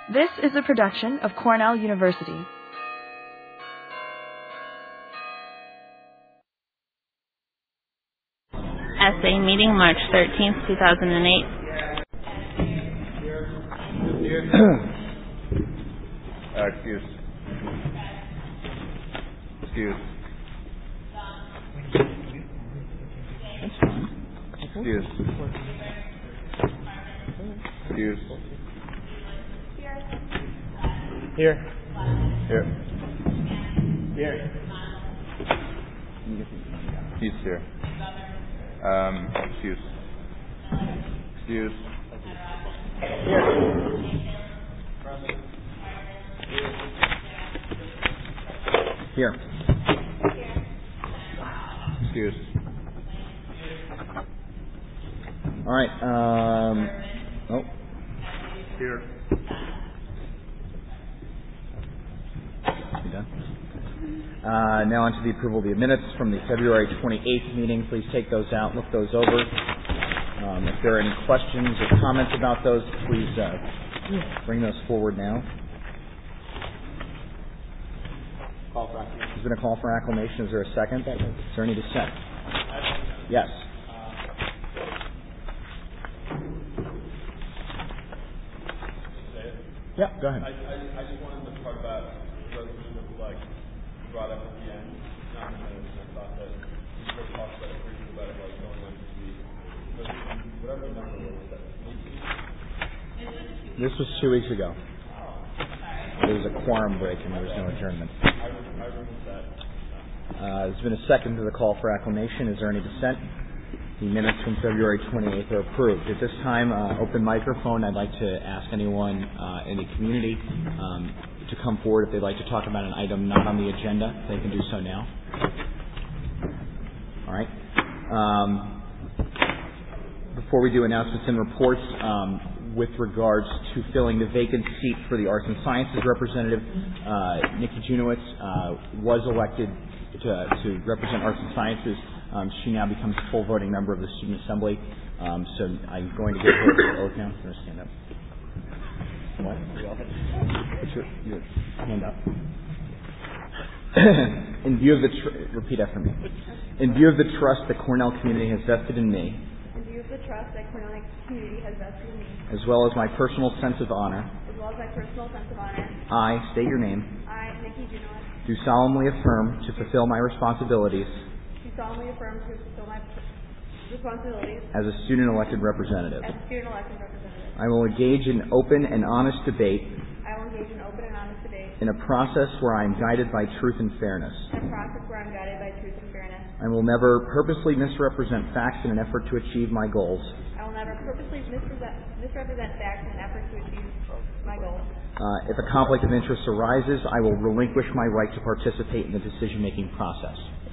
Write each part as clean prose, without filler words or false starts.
This is a production of Cornell University. Essay meeting March 13th, 2008. Excuse. Excuse. Excuse. Excuse. Here. Here. Here. He's here. Excuse. Excuse. Here. Excuse. All right. Here. You done? Now on to the approval of the minutes from the February 28th meeting. Please take those out, look those over. If there are any questions or comments about those, please bring those forward now. There's been a call for acclamation. Is there a second? Is there any dissent? Yes. Yeah, go ahead. I just wanted to talk about the resolution that was brought up at the end. Not in the minutes, and I thought that we should talk about it briefly about it going on this week. But whatever the number was, that This was 2 weeks ago. There was a quorum break and there was no adjournment. I removed that. There's been a second to the call for acclamation. Is there any dissent? The minutes from February 28th are approved. At this time, open microphone. I'd like to ask anyone in the community to come forward if they'd like to talk about an item not on the agenda. They can do so now. All right. Before we do announcements and reports, with regards to filling the vacant seat for the Arts and Sciences representative, Nikki Junowitz was elected to represent Arts and Sciences. She now becomes a full voting member of the Student Assembly. So I'm going to give her the oath now. I'm going to stand up. What? Put your hand up. In view of the repeat after me. In view of the trust the Cornell community has vested in me, in view of the trust that Cornell community has vested in me, as well as my personal sense of honor, I state your name. I, Nikki Junowitz, Do solemnly affirm to fulfill my responsibilities as a student elected representative. I will engage in open and honest debate in a process where I am guided by truth and fairness. I will never purposely misrepresent facts in an effort to achieve my goals. If a conflict of interest arises, I will relinquish my right to participate in the decision-making process.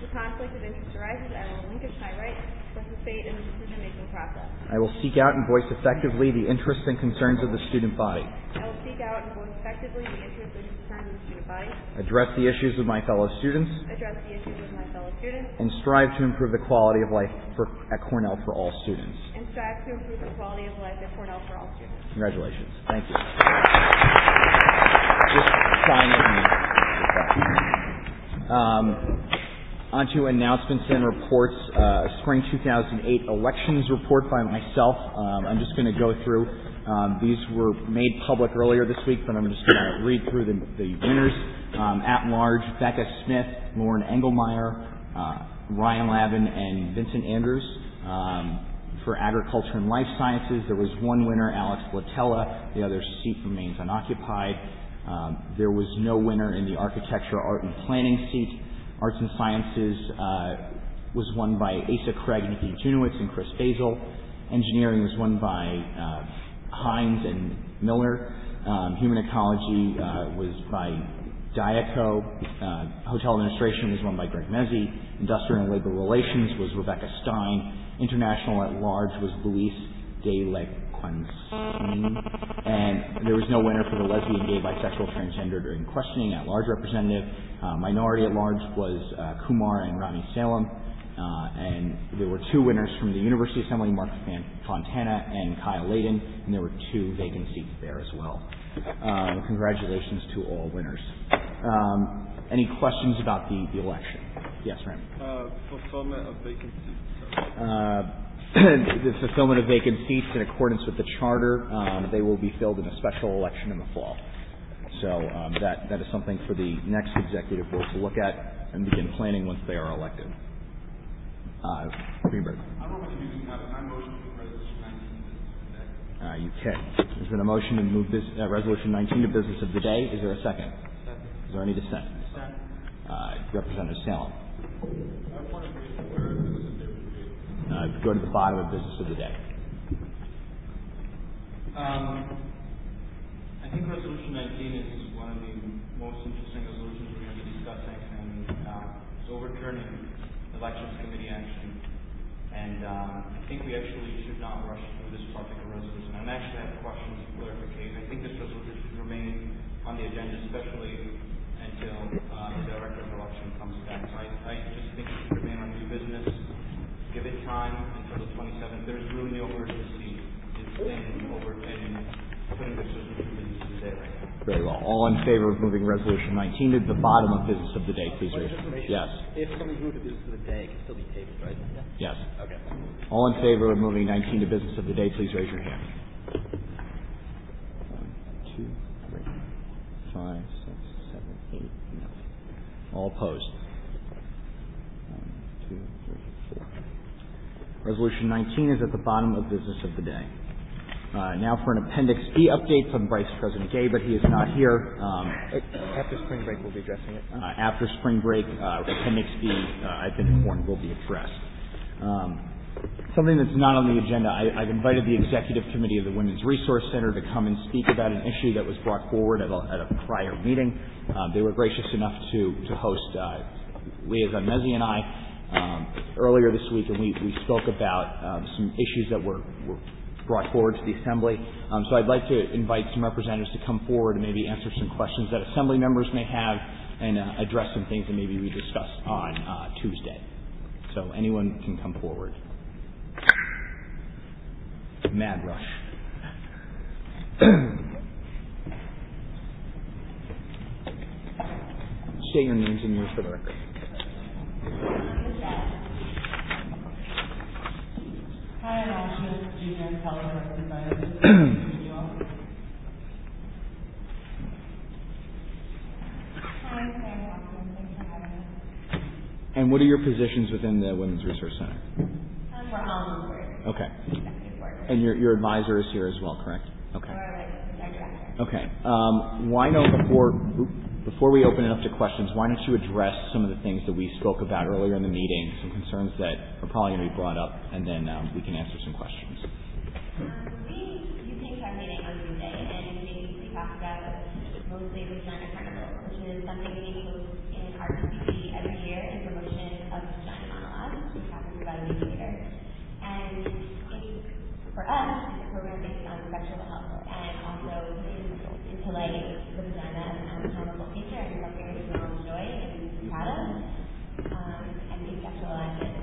I will seek out and voice effectively the interests and concerns of the student body. Address the issues of my fellow students. And strive to improve the quality of life at Cornell for all students. Congratulations. Thank you. Just sign it and on to announcements and reports. Spring 2008 elections report by myself. I'm just going to go through. These were made public earlier this week, but I'm just going to read through the winners. At large, Becca Smith, Lauren Engelmeyer, Ryan Lavin, and Vincent Andrews. For Agriculture and Life Sciences, there was one winner, Alex Latella. The other seat remains unoccupied. There was no winner in the Architecture, Art, and Planning seat. Arts and Sciences was won by Asa Craig, Nikki Junowitz, and Chris Basil. Engineering was won by Hines and Miller. Human Ecology was by Diaco. Hotel Administration was won by Greg Mezzi. Industrial and Labor Relations was Rebecca Stein. International at Large was Luis de Lequansine. And there was no winner for the lesbian, gay, bisexual, transgender, and questioning at large representative. Minority at large was Kumar and Rami Salem. And there were 2 winners from the University Assembly, Mark Fontana and Kyle Layden, and there were 2 vacant seats there as well. Congratulations to all winners. Any questions about the election? Yes, Ram. Fulfillment of vacant seats. The fulfillment of vacant seats in accordance with the charter, they will be filled in a special election in the fall. So that is something for the next executive board to look at and begin planning once they are elected. Greenberg. I don't know if you can have my motion for Resolution 19 to business of the day. You can. There's been a motion to move this Resolution 19 to business of the day. Is there a second? Second. Is there any dissent? Second. Representative Salem. I want to read where business of the day would be. Go to the bottom of business of the day. I think Resolution 19 is one of the most interesting resolutions we're going to be discussing, and it's overturning elections committee action. And I think we actually should not rush through this particular resolution. And I actually have questions of clarification. I think this resolution should remain on the agenda, especially until the director of election comes back. So I just think it should remain on new business. Give it time until the 27th. There's really no urgency in putting this resolution to business of the day right now. Very well. All in favor of moving Resolution 19 to the bottom of business of the day, please raise your hand. Yes. If something moved to business of the day, it can still be tabled, right? Yes. Okay. All in favor of moving 19 to business of the day, please raise your hand. 1, 2, 3, 5, 6, 7, 8, 9. All opposed. 1, 2, 3, 4. Resolution 19 is at the bottom of business of the day. Now for an Appendix B update from Vice President Gay, but he is not here. After spring break, we'll be addressing it. After spring break, Appendix B, I've been informed, will be addressed. Something that's not on the agenda, I've invited the Executive Committee of the Women's Resource Center to come and speak about an issue that was brought forward at a prior meeting. They were gracious enough to host Liaison Mezzi and I earlier this week, and we spoke about some issues that were brought forward to the Assembly. So I'd like to invite some representatives to come forward and maybe answer some questions that Assembly members may have and address some things that maybe we discussed on Tuesday. So anyone can come forward. Mad rush. State your names and yours for the record. Hi, I'm Asha, junior and college representative. Hi, Sam Watson. Thanks for having us. And what are your positions within the Women's Resource Center? We're all on board. Okay. Executive board. And your advisor is here as well, correct? Okay. We're like our director. Okay. Why don't before we open it up to questions, why don't you address some of the things that we spoke about earlier in the meeting, some concerns that are probably going to be brought up, and then we can answer some questions. You came to our meeting on Tuesday, and we talked about mostly vagina carnival, which is something we host in RCCP every year in promotion of vagina monologues, which happens about a week later. And for us, it's a program based on sexual health and also into light the vagina as an anatomical feature and something that we can all enjoy and be proud of, and be sexualized it.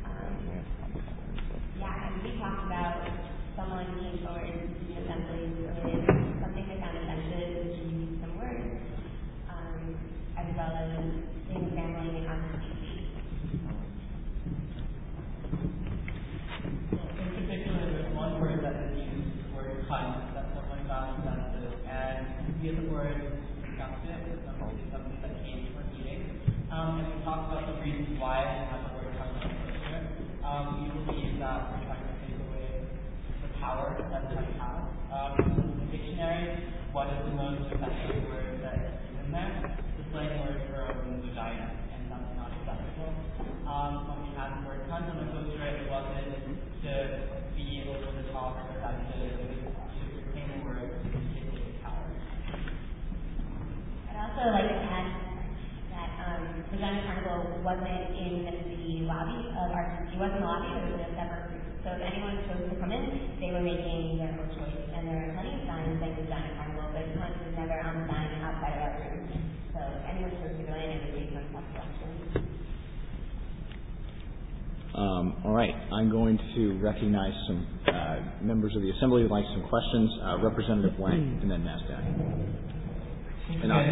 And we talked about someone came forward to the Assembly with something they found offensive, which we used some words, as well as in family on the TV. In particular, there's one word that is used, the word cunt, that someone found offensive, and the other word discussed it, it's something that came from a meeting. And we talked about the reasons why it has the word cunt on it. We believe that we're trying to take away the power that cunt has. In the dictionary, what is the most effective word that is in there? The slang word for vagina, and that's not acceptable. When we had the word cunt on the poster, it wasn't to be able to talk or that to retain the word to take away power. I'd also like to add that Vagina Carnival wasn't in the lobby of RCC. It wasn't in the lobby, it was in a separate group. So if anyone chose to come in, they were making their own choice. And there are plenty of signs saying Vagina Carnival, but cunt was never on the sign outside of our room. So if anyone chose to go in, it was based on self-selection. right. I'm going to recognize some members of the Assembly who would like some questions. Representative Wang, and then NASDAQ. And I'll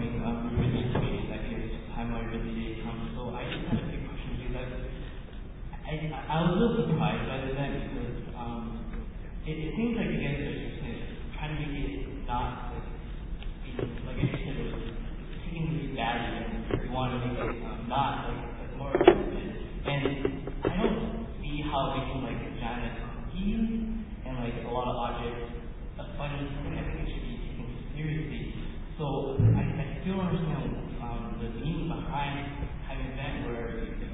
I was a little surprised by the event because it seems like, again, they're trying to make it not like I said, it was taking this badly and we want to make it not like more effective. And I don't see how making like giant cookies and like a lot of objects a fun thing. I think it should be taken seriously. So I still understand the meaning behind having an event where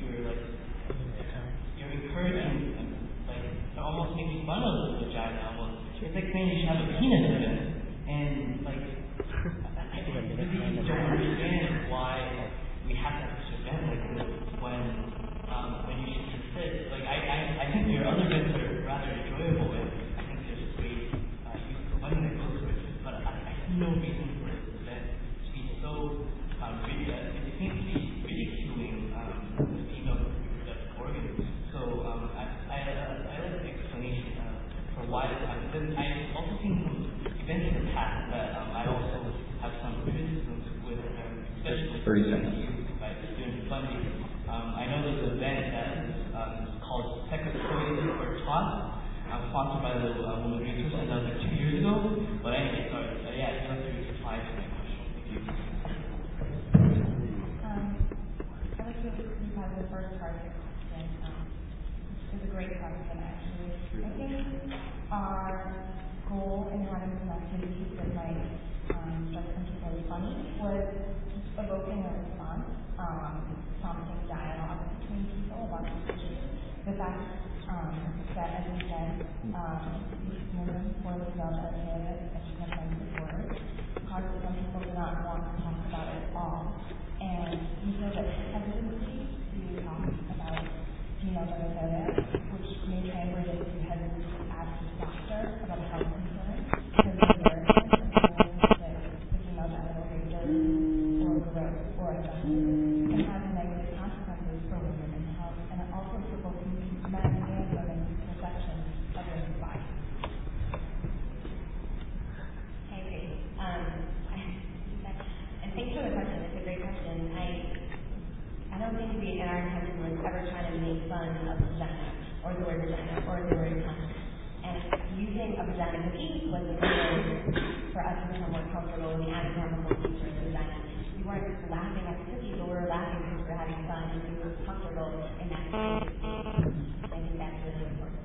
you're encouraging like to almost making fun of the vagina almost. It's like saying you should have a penis event. And like I really don't understand why we have to have such an event like this when you should just sit. Like I think your other events are rather enjoyable and I think there's great use of money that goes with it. But I see no reason for this event to be so it seems to be ridiculing the female reproductive organs. So I like the explanation for why this happens. I've also seen some events in the past that I also have some criticisms with, especially 30 seconds. By student funding. I know there's an event that is called Secretary for Talk, sponsored by the Women's Resource Center. That was like 2 years ago. But anyway, sorry. Yeah, I'd like to reply to my question. Thank you. I like to reply to the first part of your question. It's a great question, actually. I think our goal in having some activities that might strike some people as funny was just evoking a response, prompting dialogue between people about these issues. The fact that, as we said, women for the genitalia, as you have done before, causes some people to not want to talk about it at all. And we feel that hesitancy to talk about female genitalia, which may translate into hesitancy to ask the doctor about health concerns, because of the embarrassment of feeling that the female genital is dirty or gross or offensive, can have negative consequences for women in health, and it also for both men and women's perception of their body. I agree. And thanks for the question. It's a great question. I don't think our intention was ever trying to make fun of vagina or the word vagina or the word cunt. And using a vagina cookie was a way for us to become more comfortable with the anatomical features of vagina. We weren't laughing at the cookie, but we were laughing because we were having fun and we were comfortable in that space. I think that's really important.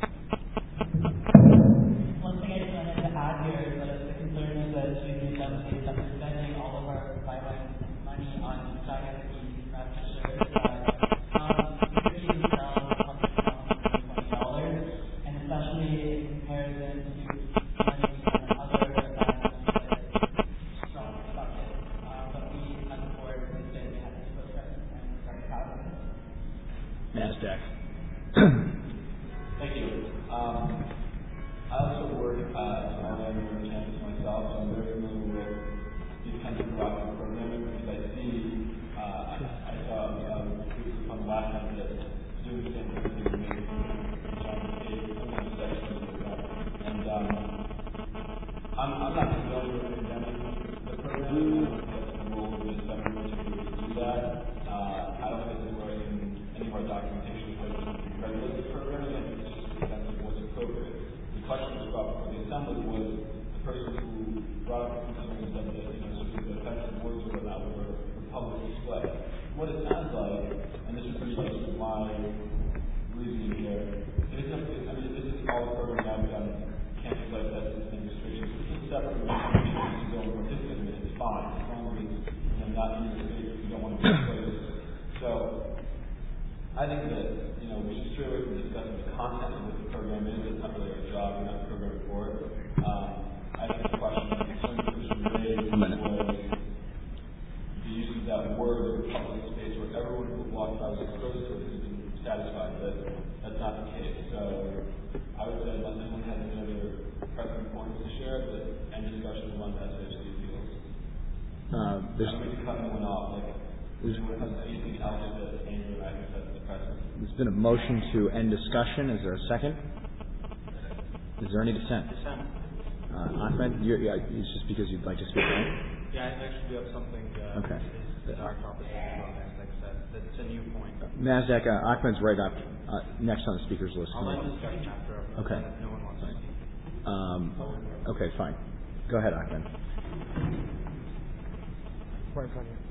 One thing I just wanted to add here is that the concern is that students are spending all of our byline money on vagina cookies, that's for sure. Cookies themselves $20, and especially in comparison to money and other strong buckets. But we, as a board, instead we had to put present and very proud of it. NASDAQ. Thank you. I also work at an online campus myself, so I'm very familiar with these kinds of proactive programming because I see, I saw on the last time that doing the same thing that we made some kind of section of that. And I'm not familiar with condemning the program. I don't think that's the role of the assembly to do that. I don't think that we're in any of our documentation for regulate the program. I think it's just a sense of what's appropriate. The question was brought before the assembly was the person who brought up the concern and said that sort of the offensive words or whatnot were public display. What it sounds like, and this is pretty much my reasoning here, this is all the program I've done, campus life testing and restrictions. This is separate from the to go and participate in it. It's fine as long as it's not in your space if you don't want to be exposed. So I think that we should straight away from discussing the content of what the program is. It's not really our job. We're not the program for it. I think the question that concern that was raised was the use of that word in public space where everyone who walks by was exposed to it has been satisfied that that's not the case. So I would say unless anyone has any other pressing points to share, but any discussion on SHC deals. I'm going to cut anyone off. anyone has anything else to change the items that's the precedent. There's been a motion to end discussion. Is there a second? Is there any dissent? Ahmed, it's just because you'd like to speak, right? Yeah, I actually do have something. Okay. Is our conversation on NASDAQ said. That's a new point. NASDAQ, Ahmed's right up next on the speaker's list. I'll let discussion after. Okay. If no one wants to speak. Okay, fine. Go ahead, Ahmed. Right in front of you.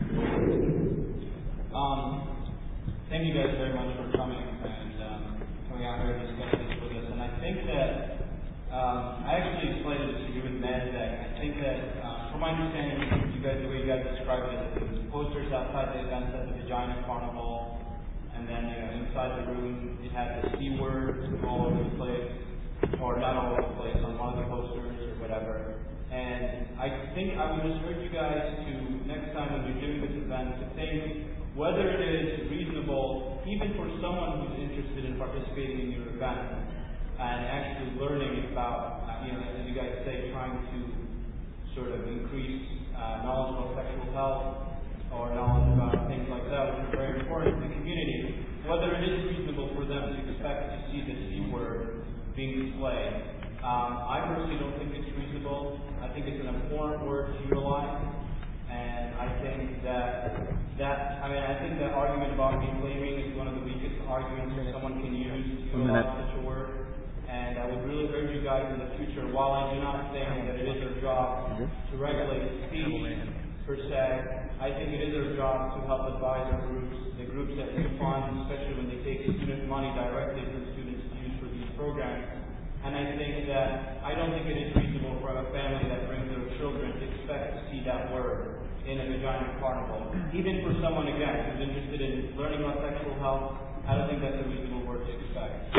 Thank you guys very much for coming and coming out here and discussing this with us. And I think that I actually slightly disagree with NASDAQ. I think that, from my understanding, the way you guys described it, there was posters outside the event at the Vagina Carnival, and then inside the room it had the C word all over the place, or not all over the place, on one of the posters or whatever. And I think I would just urge you guys to, next time when you're doing this event, to think whether it is reasonable, even for someone who's interested in participating in your event, and actually learning about, as you guys say, trying to sort of increase knowledge about sexual health or knowledge about things like that, which are very important to the community, whether it is reasonable for them to expect to see the C word being displayed. I personally don't think it's reasonable. I think it's an abhorrent word to utilize, and I think that argument about reclaiming is one of the weakest arguments someone can use to utilize such a word. And I would really urge you guys in the future, while I do not think that it is our job to regulate speech per se, I think it is our job to help advise our groups, the groups that we fund, especially when they take student money directly from students to use for these programs. And I don't think it is reasonable for a family that brings their children to expect to see that word in a Vagina Carnival. Even for someone, again, who's interested in learning about sexual health, I don't think that's a reasonable word to expect.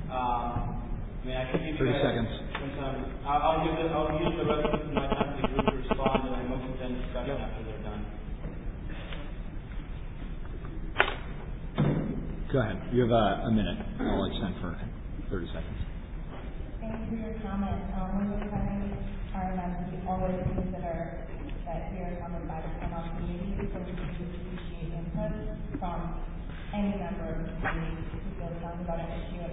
I can give you 30 seconds. some time. I'll use the rest of my time to the group to respond, and I motion to end discussion after they're done. Go ahead. You have a minute. I'll extend for 30 seconds. Thank you for your comment. When we're planning our events, we always consider that we are funded by the Cornell community, so we appreciate input from any member of the community who feels strongly about an issue.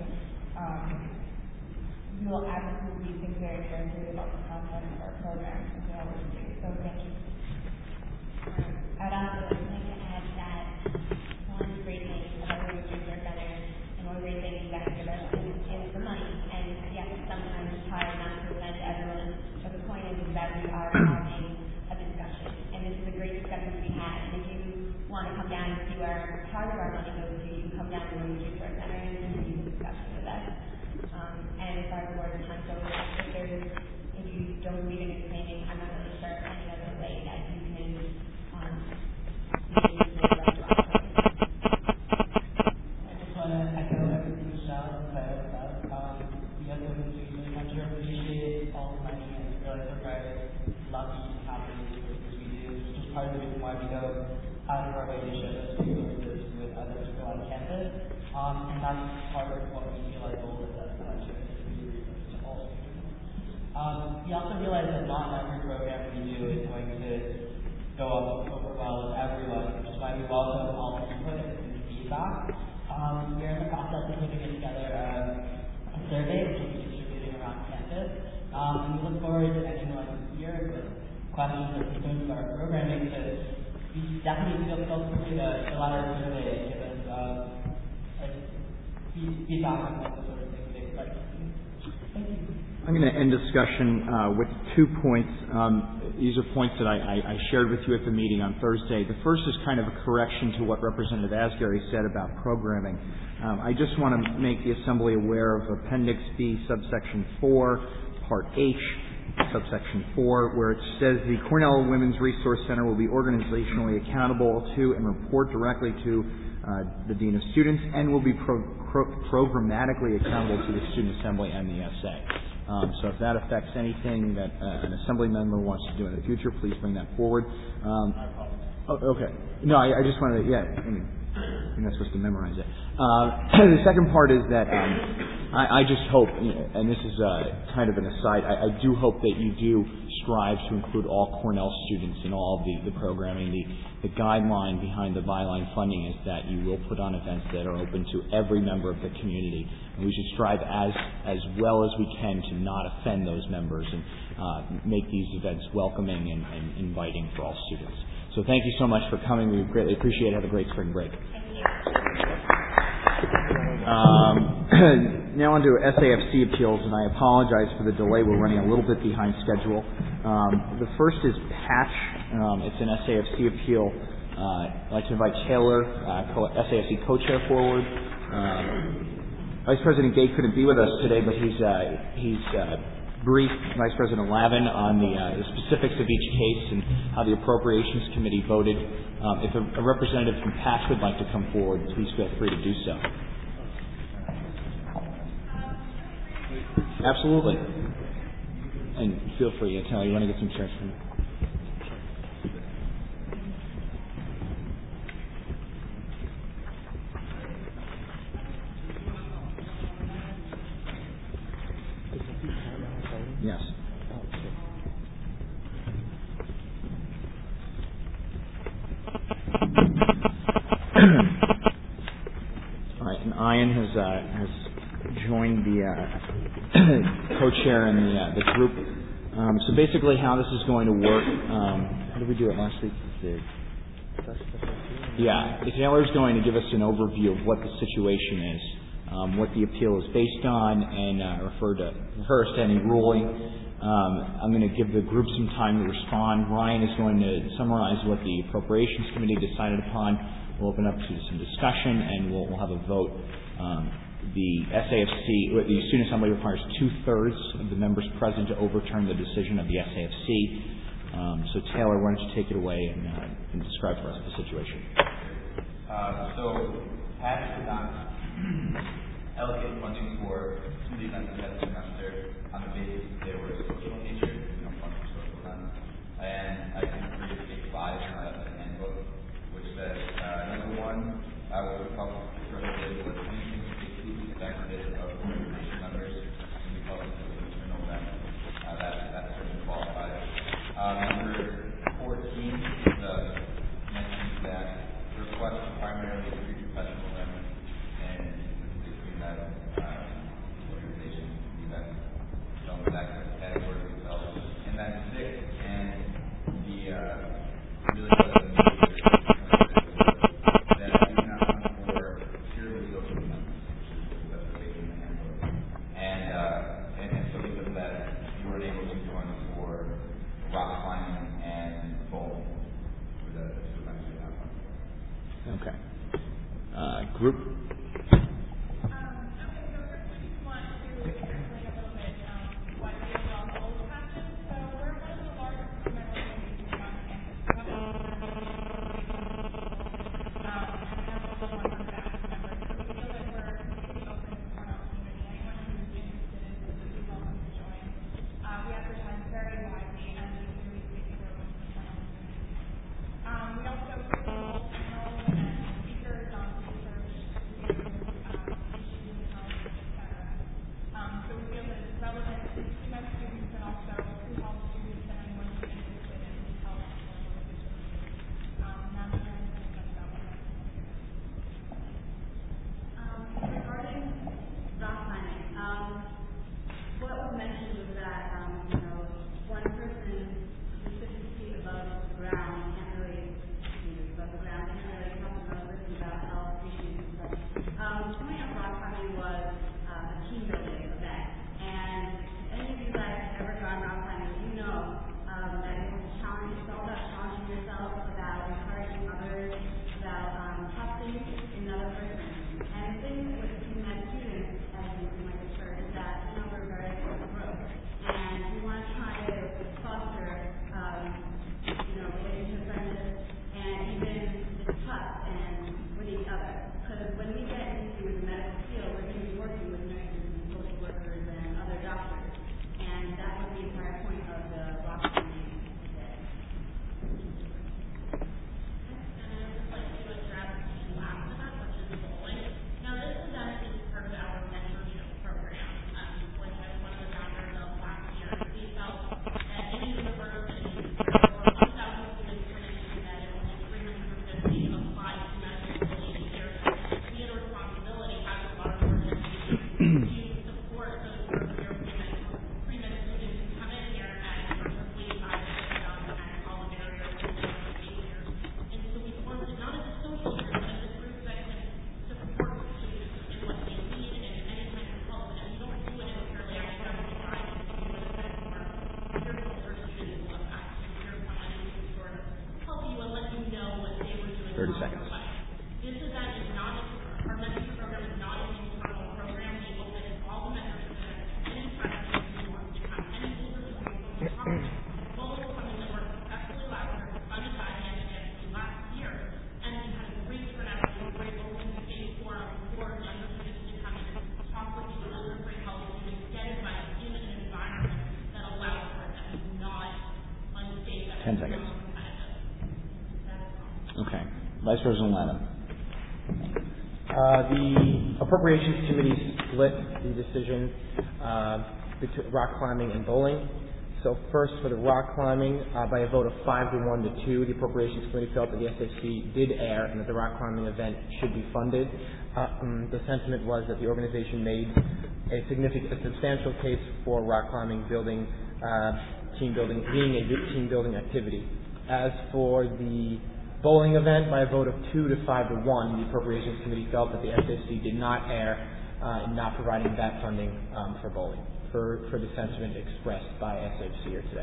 We will absolutely think very carefully about the content of our programs and what we do. So thank you. I'd also like to add that one great thing about the Research Center and one great thing you guys give us is the money. And yes, sometimes it's hard not to present to everyone, but the point is that we are having a discussion. And this is a great discussion to be had. And if you want to come down and see where part of our money goes to, you can come down to the Research Center and continue the discussion with us. And as far as the word of time goes, if you don't believe in claiming, I'm not really sure any other way that you can use the I just want to echo everything Michelle and Claire said. We have to appreciate all the money and realize we're very lucky to have the resources we do. It's just part of the reason why we go out of our way to share those resources with other people on campus. And that's part of what we feel our goal is as a to all students. We also realize that not every program we do is going to go up over well with everyone, which is why we welcome all input and feedback. We're in the process of putting together a survey which will be distributed around campus. And we look forward to anyone here with questions or concerns about our programming. So we definitely feel free to fill out our survey and give us feedback on what sort of things they'd like to see. Thank you. I'm going to end discussion with 2 points. These are points that I shared with you at the meeting on Thursday. The first is kind of a correction to what Representative Asgary said about programming. I just want to make the Assembly aware of Appendix B, subsection 4, Part H, subsection 4, where it says the Cornell Women's Resource Center will be organizationally accountable to and report directly to the Dean of Students and will be programmatically accountable to the Student Assembly and the SA. So if that affects anything that an Assembly member wants to do in the future, please bring that forward. Okay. No, I just wanted to, you're not supposed to memorize it. The second part is that I just hope, and this is kind of an aside, I do hope that you do strive to include all Cornell students in all of the programming. The guideline behind the Byline funding is that you will put on events that are open to every member of the community. And we should strive as well as we can to not offend those members and make these events welcoming and inviting for all students. So thank you so much for coming. We greatly appreciate it. Have a great spring break. Now on to SAFC appeals, and I apologize for the delay. We're running a little bit behind schedule. The first is Patch. It's an SAFC appeal. I'd like to invite Taylor, SAFC co-chair, forward. Vice President Gay couldn't be with us today, but he's briefed Vice President Lavin on the specifics of each case and how the Appropriations Committee voted. If a representative from Patch would like to come forward, please feel free to do so. Absolutely. And feel free. Taylor, you want to get some chairs from me? Yes. All right, and Ian has joined the co-chair in the group. So basically, how this is going to work? How did we do it last week? Yeah, Taylor's going to give us an overview of what the situation is. What the appeal is based on, and refer us to any ruling. I'm going to give the group some time to respond. Ryan is going to summarize what the Appropriations Committee decided upon. We'll open up to some discussion, and we'll have a vote. The SAFC, the Student Assembly requires 2/3 of the members present to overturn the decision of the SAFC. So Taylor, why don't you take it away and describe for us the situation? So Patch did not allocate funding for some of the events that semester on the basis that they were social in nature, funding for social events. And I can read page 5 of the handbook, which says, number 1, what the public prohibited was anything exclusively expected of organization members and we call it an internal event. That certainly qualifies. Number 14 mentions that the request is primarily to be professional events and between that organization events don't that category themselves. And then 6, and the really what the that do not come for purely social events, which is the specification in the handbook. And so because of that, you were able to join for rock climbing and bowling for the events you have. Okay. Group. 30 seconds. This event is not, our mentorship program is not an internal program. We open all the mentorship events anytime anyone wants to come. Any older people who want to talk, both coming to work successfully last year, funded by the NGSC last year, and we had a great turnout. We were great open space forum for younger students to come in and talk with the older grade college students, get advice in an environment that allows for it, that is not unsafe. 10 seconds. Okay. Vice President Lanham. The Appropriations Committee split the decision between rock climbing and bowling. So first, for the rock climbing, by a vote of 5-1 to 2, the Appropriations Committee felt that the SAC did err and that the rock climbing event should be funded. The sentiment was that the organization made a substantial case for rock climbing being a team building activity. As for the bowling event, by a vote of 2 to 5 to 1, the Appropriations Committee felt that the SAC did not err in not providing that funding for bowling, for the sentiment expressed by SHC here today.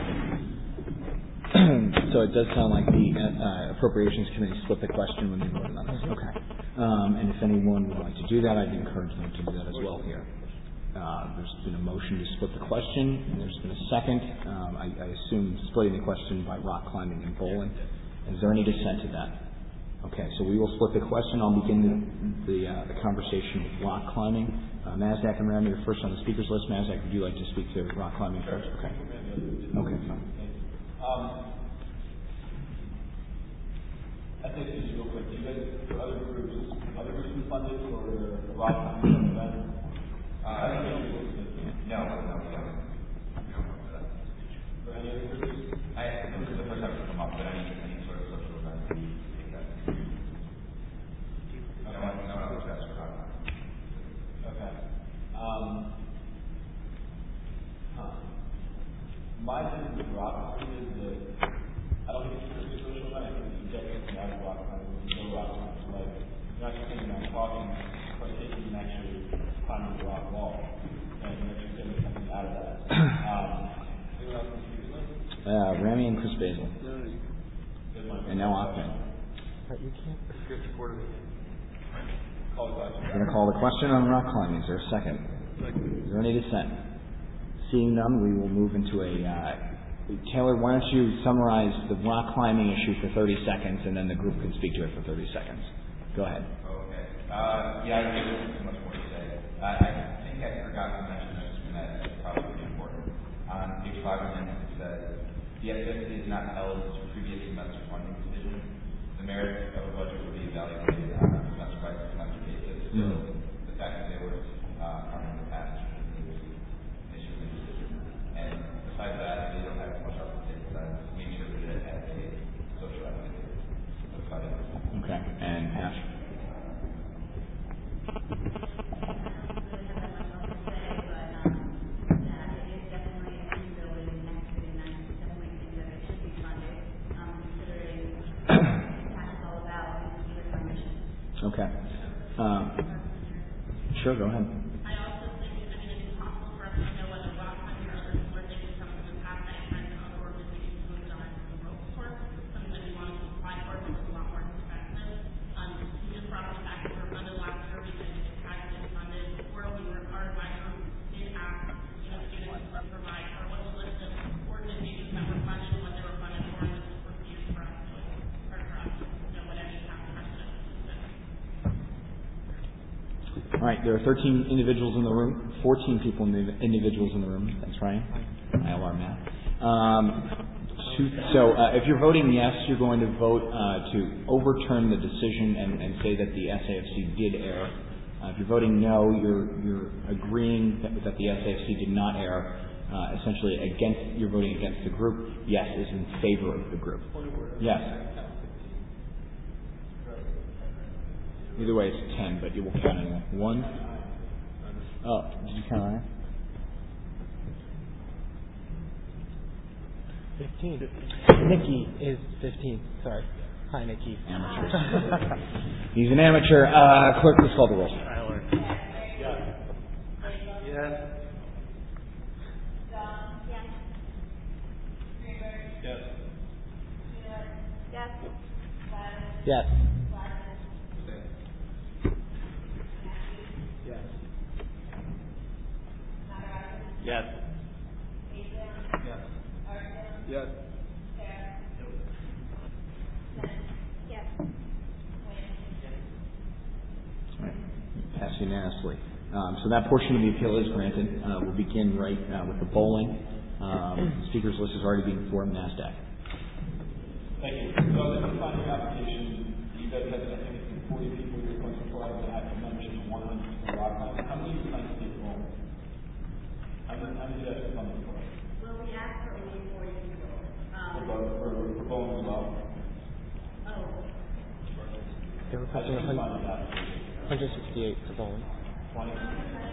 So it does sound like the Appropriations Committee split the question when they voted on this. Okay. And if anyone would like to do that, I'd encourage them to do that as well here. There's been a motion to split the question, and there's been a second. I assume splitting the question by rock climbing and bowling. Is there any dissent to that? Okay, so we will split the question. I'll begin the conversation with rock climbing. Mazdak and Rami are first on the speakers list. Mazdak, would you like to speak to rock climbing first? Okay. Okay, fine. I think just real quick, do you guys, for other groups been funded for the rock climbing event? No, we don't. For any other groups? This is the first time it's come up, but any sort of social event, we take that. No one else has for rock climbing. Okay. My thing with rock climbing is that I don't think it's a social event. I think it's definitely out of rock climbing. There's no rock climbing. Like, you're not just sitting around talking, but taking and actually climbing the rock wall. And you're actually getting something out of that. Anyone else want to speak to this? Rami and Chris Basil. And now Ahmed. You can't. We're going to call the question on rock climbing. Is there a second? Is there any dissent? Seeing none, we will move into a... Taylor, why don't you summarize the rock climbing issue for 30 seconds, and then the group can speak to it for 30 seconds. Go ahead. Okay. Yeah, I don't think there's too much more to say. I think I forgot to mention this, and that's probably pretty important. On page 5 of it says, the SFC is not held to previous semester funding decisions. The merit of a budget will be evaluated on a semester by semester basis. So the fact that they were funding the past issues and decisions. And besides that, they don't have much else to say besides make sure that it has a social activity. Okay. And Hash? Okay. Sure, go ahead. I also think, it's possible for us to know whether rock climbing or other sports they do something in the past that kind of other organizations moved on to the rope sport, something that we wanted to apply for, but was a lot more expensive. We just brought the fact that we were funded last year because it had been funded before. Our advisor did ask, students to provide or what's the list of organizations that were funded and what they were funded for, and this is procedure for us to know what any past precedent has been. All right, there are 13 individuals in the room, 14 individuals in the room. Thanks, Ryan. ILR math. So if you're voting yes, you're going to vote to overturn the decision and say that the SAFC did err. If you're voting no, you're agreeing that the SAFC did not err. Essentially, you're voting against the group. Yes is in favor of the group. Yes. Either way, it's 10, but you will count anyway. 1. Oh, did you count on it? 15. Nikki is 15. Sorry. Hi, Nikki. Amateur. He's an amateur. Clerk, please call the roll. Yes. Yes. Yes. Yes. Yes. Pass unanimously. So that portion of the appeal is granted. We'll begin right with the bowling. Speakers list is already being formed. NASDAQ. Thank you. So this is on your application. You guys have, I think it's 40 people you're going to provide the active membership of 100% rock climbing. How many are you trying to take bowling? How many do you have to come for? Well, we asked for only 40 people. For bowling as well? Oh. They were requesting 168 for bowling. 20? No.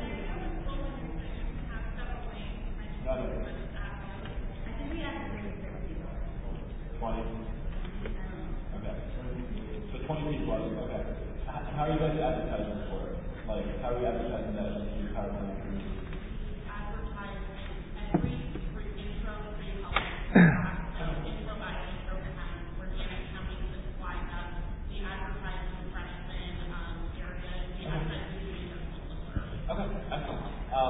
I think we asked 36 people. 20? Okay. So 20 people, okay. How are you guys advertising for it? Like, how are you advertising that in your PowerPoint? Advertise every intro, pre-public. So intro by intro time, we're getting how many to fly up. We advertise in Preston area. We advertise Okay, excellent.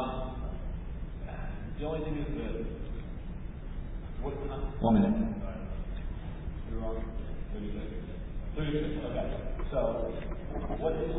The only thing is that what 1 minute. You're wrong. 36. 36. Okay. So, what is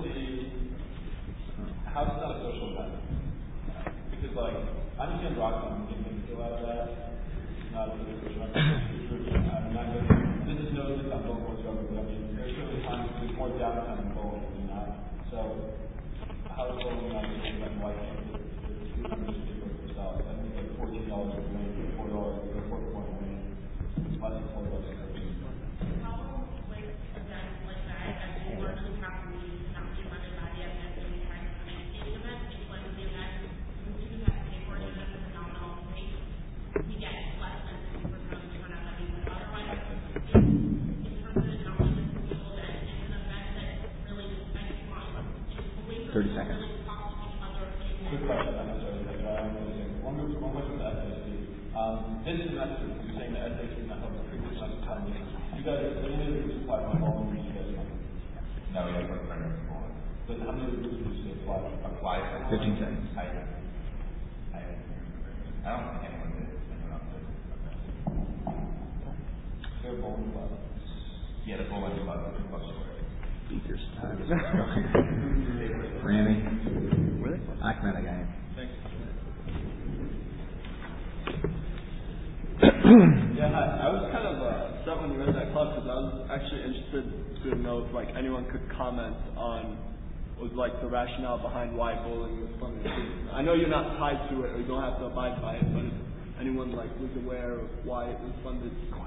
how's that a social event? Because like I understand rock climbing, getting things feel out of that. Not a social event. This is no this on both course over, but I mean there's certainly times there's more downtime in bowling than not. So how is bowling not an event? Why can't the students do it themselves? I think like $14 a win, $4 or $4 point win, less than $4 a win. The problem with events like that is that we work with properties not be funded by the event that we try to make the event. It's like the event, we do have to pay for it, it's a phenomenal rate. We get less than 50% of the turnout that we would otherwise. In terms of the number of people that it's an event that really makes fun. It's a way for 30 seconds. really talk to each other. Good question. I'm sorry. One question to SAC. This semester, you're saying that SAC is not helping previous time. You guys, any of you apply for bowling? You guys know? No, we have a friend of bowling. But how many of you apply? Apply for 15 seconds. I don't think anyone did. Anyone else did. They're bowling club. Yeah, the bowling club is close to it. Speakers time. Randy. Really? Ahmed, I got him. Thanks. Yeah, I was kind of upset when you read that club because I was actually interested to know if like anyone could comment on was like the rationale behind why bowling was funded. I know you're not tied to it or you don't have to abide by it, but if anyone like was aware of why it was funded for.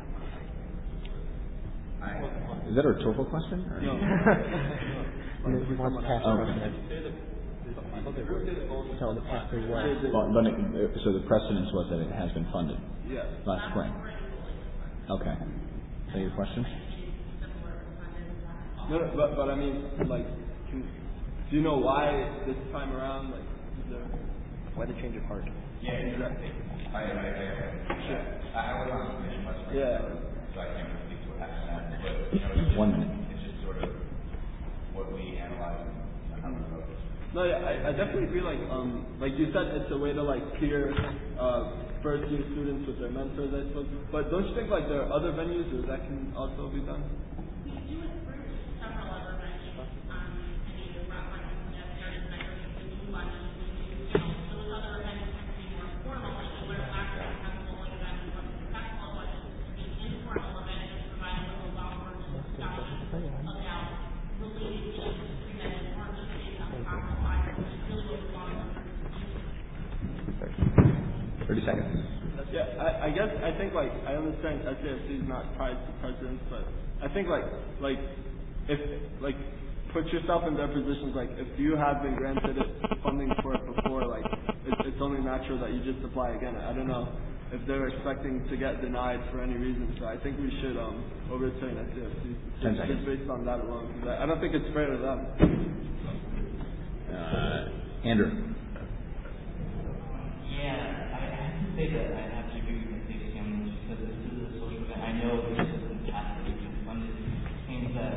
Is that a rhetorical question? Or? No. He wants to pass the question. So the pastor was. So the precedence was that it has been funded. Yes. Last spring. Okay. Is that your question? No, but I mean, like, do you know why this time around? Like, is there Why the change of heart? Yeah, exactly. I was on the commission last spring. Yeah. So I can't really speak to what happened then. But you know, it's just, 1 minute. It's just sort of what we analyze and how we vote. No, yeah, I definitely agree. Like you said, it's a way to like peer first-year students with their mentors, I suppose. But don't you think like there are other venues where that can also be done? We do it through several other venues. I mean, rock climbing, we have certain venues, we do lunches, we do, those other events tend to be more formal, like the Winter Black Rock Festival, like that, and what's successful, but it's an informal event that provides a little lot more discussion about related issues that is more just based on practical items, which is really what we want to do. 30 seconds. Yeah, I guess I think like I understand SAFC is not tied to presidents, but I think like if like put yourself in their positions, like if you have been granted funding for it before, like it's only natural that you just apply again. I don't know if they're expecting to get denied for any reason, so I think we should overturn SAFC just based on that alone. Because I don't think it's fair to them. Andrew. Yeah, I have to say that I have to agree with Mr. Cameron because this is a social event. I know this is in the past that we've been funded. It seems that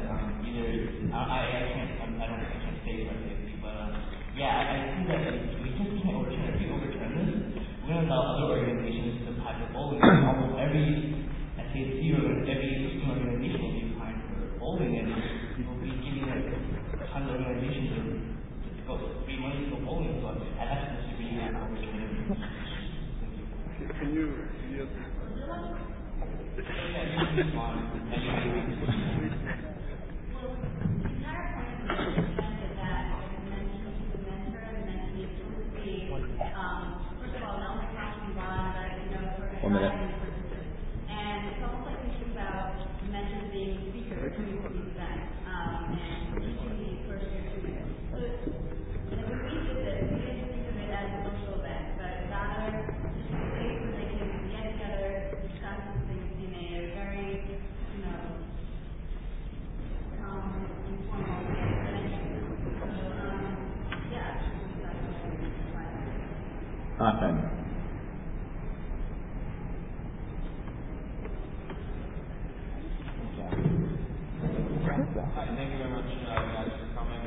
1 minute. And it's almost like thinking about mentors being speakers to these events and teaching these first-year students. So when we did this, we didn't think of it as a social event, but rather just a place where they can get together, discuss these things in a very, informal way. Ahmed. Hi, thank you very much, guys, for coming.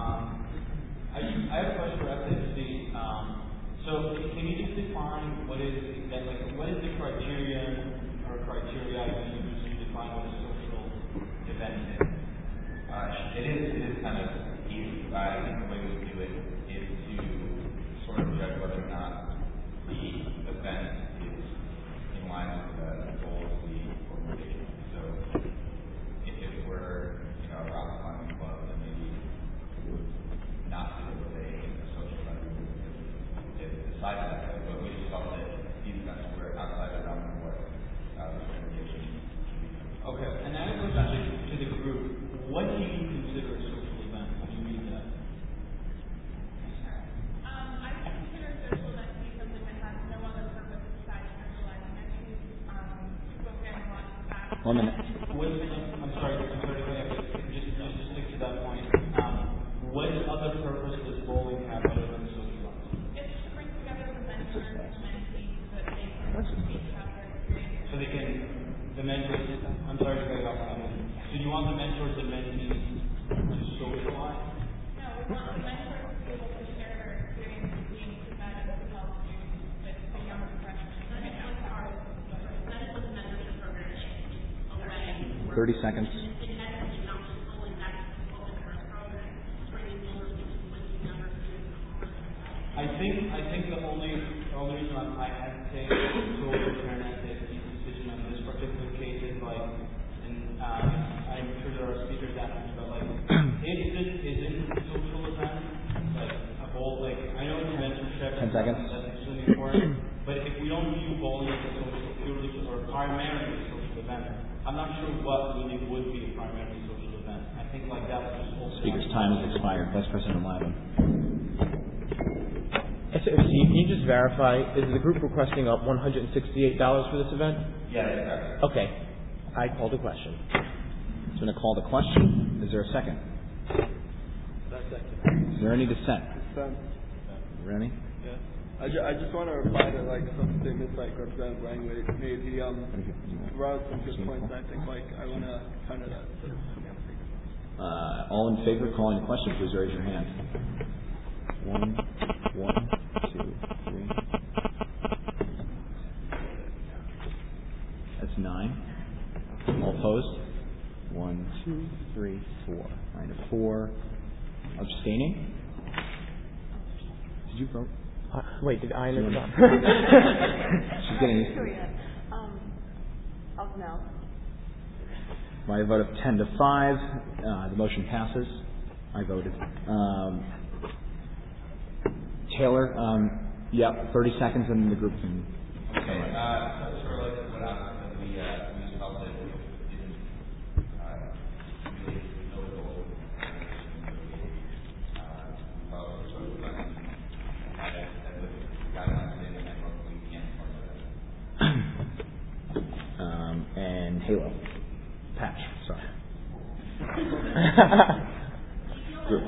I have a question for SFC. So, can you just define what is the criterion or criteria you use to define what a social event is? It is kind of easy. I think the way we do it is to sort of judge whether or not the event is in line with the goals of the organization. So, if it were, a rock climbing club, then maybe it would not fit with a social event because it decides that way. But we just felt that these events were outside the realm of what the organization should be doing. Okay, and I have a question to the group. What do you consider a social event when you read that? I consider social event to be something that has no other purpose besides socializing. I think people get a lot of that. 1 minute. I'm sorry to just to stick to that point. What other purpose does bowling have other than socializing? It's to bring together the mentors and mentees so that they can speak about their experiences. So they can, the mentors, I'm sorry to cut you off. So you want the mentors and mentees to socialize? No, we want the mentors to be able to share their experiences being presented to help students with the younger freshmen. I mean, that is what the mentorship program is. A way 30 seconds. I think the only reason I hesitate to overturn SFC's decision on this particular case is and I'm sure there are speakers after me, but if this isn't a social event, a bowl, I know it's mentorship, 10 seconds. That's extremely important, but if we don't view bowling as a social, purely or primarily a social event, I'm not sure what really would be a primarily social event. I think that was just whole. Speaker's time has expired. Vice President Lyman. SFC, can you just verify, is the group requesting up $168 for this event? Yeah, that's correct. Okay. I called a question. I'm going to call the question. Is there a second? Second. Is there any dissent? Rennie? Yeah. I just want to reply to some statements Representative Lang made. He brought up some good points. I think I want to counter that. All in favor of calling the question, please raise your hand. 1, 2, 3. That's 9. All opposed? 1, 2, 3, 4. 9 to 4. Abstaining? Did you vote? Wait, did I never vote? She's getting used to it. No. By a vote of 10 to 5, the motion passes. I voted. Taylor, 30 seconds and the group can. Okay, sort of what happened, we felt that it didn't really know the goal. And Halo. Patch, sorry. Group.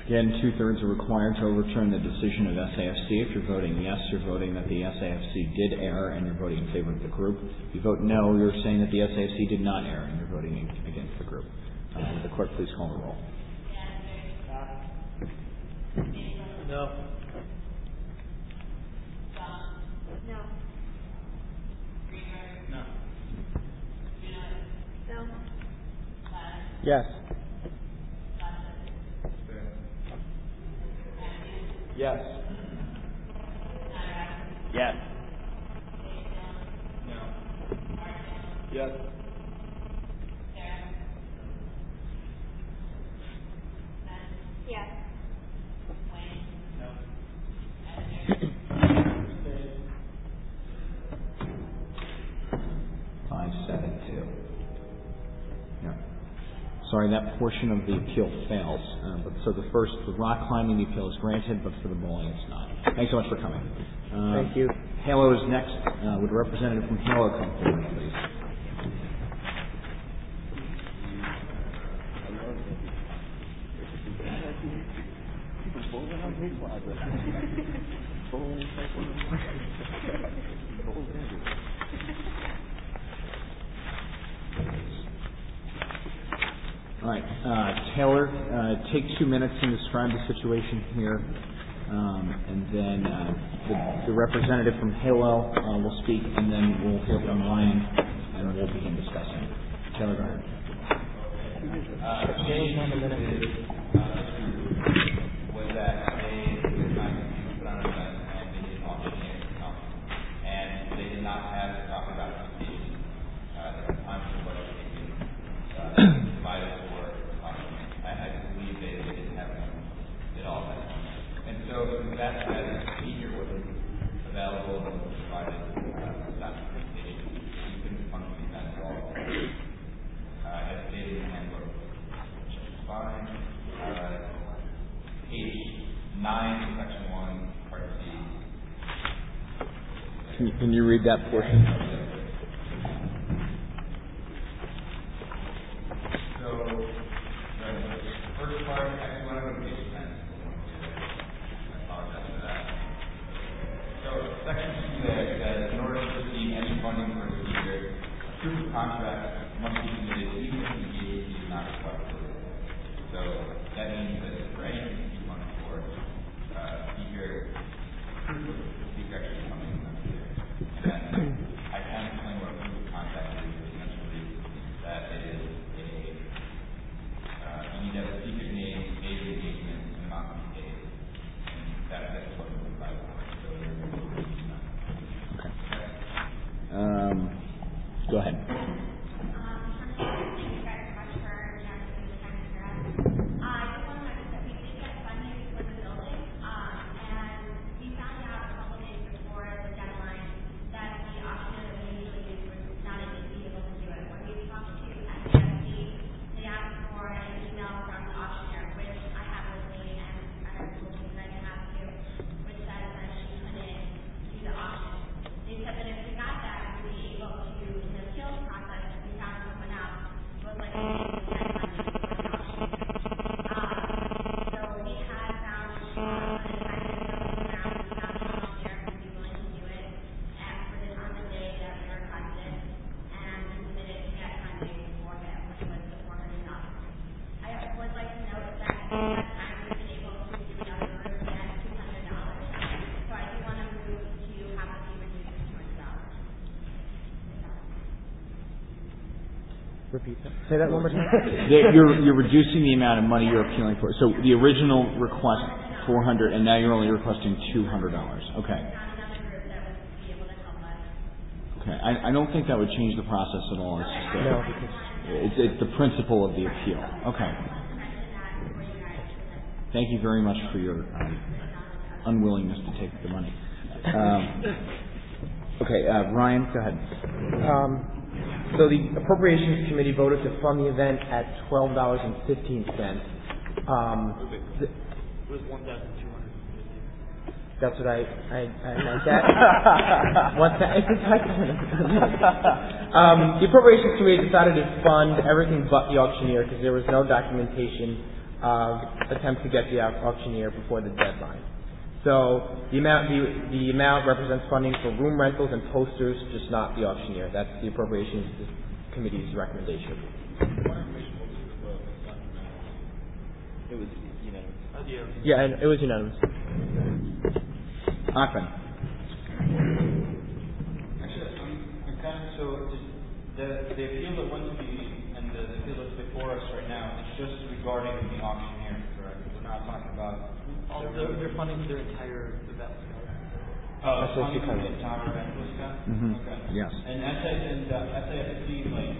Again, 2/3 are required to overturn the decision of SAFC. If you're voting yes, you're voting that the SAFC did err and you're voting in favor of the group. If you vote no, you're saying that the SAFC did not err and you're voting against the group. Would the clerk please call the roll? No. No. No. No. Yes. Yes. Yes. Yes. Yes. 5-7-2. Yeah. Sorry, that portion of the appeal fails. So the rock climbing, the appeal is granted, but for the bowling, it's not. Thanks so much for coming. Thank you. Halo is next. Would a representative from Halo come forward, please? All right, Taylor, take 2 minutes and describe the situation here, and then the representative from Halo will speak, and then we'll hear from Ryan, and we'll begin discussing. Taylor, go ahead. Was that they put on an event and they did not come, and they did not have the proper documentation at the time for what they provided for auctioneering. I believe they didn't have it all at that time. And so that procedure wasn't available and was provided documentation. You couldn't function that at all. As stated in the handbook, which is fine. Page 9, section 1, part C. Can you read that portion? So, the first part, actually, one of them page 10. I apologize for that. So, section 2 there says, in order to receive any funding for a speaker, a proof of contract must be submitted even if the agency is not required to do it. So, that means that for anything to be funded for, speaker, proof of the speaker actually coming from the speaker. And I can't explain what a proof of contract is, essentially, that it is you need to have a speaker's name, date of engagement, and amount to be paid. And that's what we're providing for. So, go ahead. Repeat that. Say that one more time. You're reducing the amount of money you're appealing for. So the original request $400, and now you're only requesting $200. Okay. Okay. I don't think that would change the process at all. It's just it's the principle of the appeal. Okay. Thank you very much for your unwillingness to take the money. Okay, Ryan, go ahead. So the Appropriations Committee voted to fund the event at $12.15. It was 1,250. That's what I like that. What's that? The Appropriations Committee decided to fund everything but the auctioneer because there was no documentation attempt to get the auctioneer before the deadline. So the amount represents funding for room rentals and posters, just not the auctioneer. That's the Appropriations Committee's recommendation. It was unanimous. Yeah, and it was unanimous. Ahmed. Actually, I'm kind of the appeal that went to the and the appeal that's before us right now is just regarding the auctioneer, correct? We're not talking about They're funding their entire event. Funding the entire event, Scott? Mm-hmm. Okay. Yes. And SAFC, like,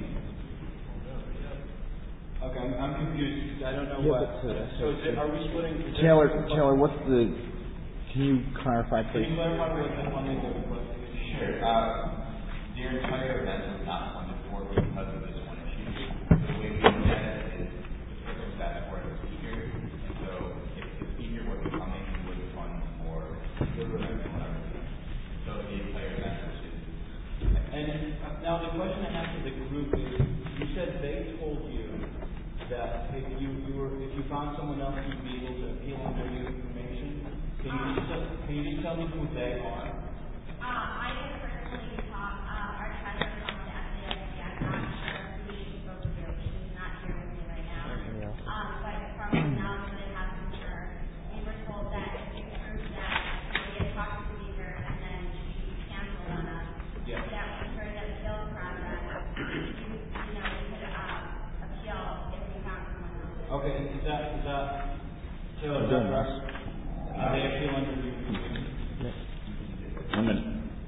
okay, I'm confused. I don't know what. So are we splitting? Taylor, what's the? Can you clarify, please? Can you clarify what the funding was? Sure. Their entire event was not funded for because of this one issue. The way we look at it is the person was asked for the speaker, and so if the speaker wasn't coming, we would fund for the event or whatever. So the entire event was just. And now the question I have to the group is, you said they told you that if you found someone else who'd be able to appeal on their new information, can you just tell me who they are? I have personally taught our treasurer from the SAFC. I'm not sure who she spoke to. She's not here with me right now. But from the knowledge that it happened to her, we were told that if it proves that we had talked to the speaker and then she canceled on us, that we during the appeal process, we could appeal if we found someone else. Okay, is that Taylor? Is that correct? They appeal under new information. 1 minute.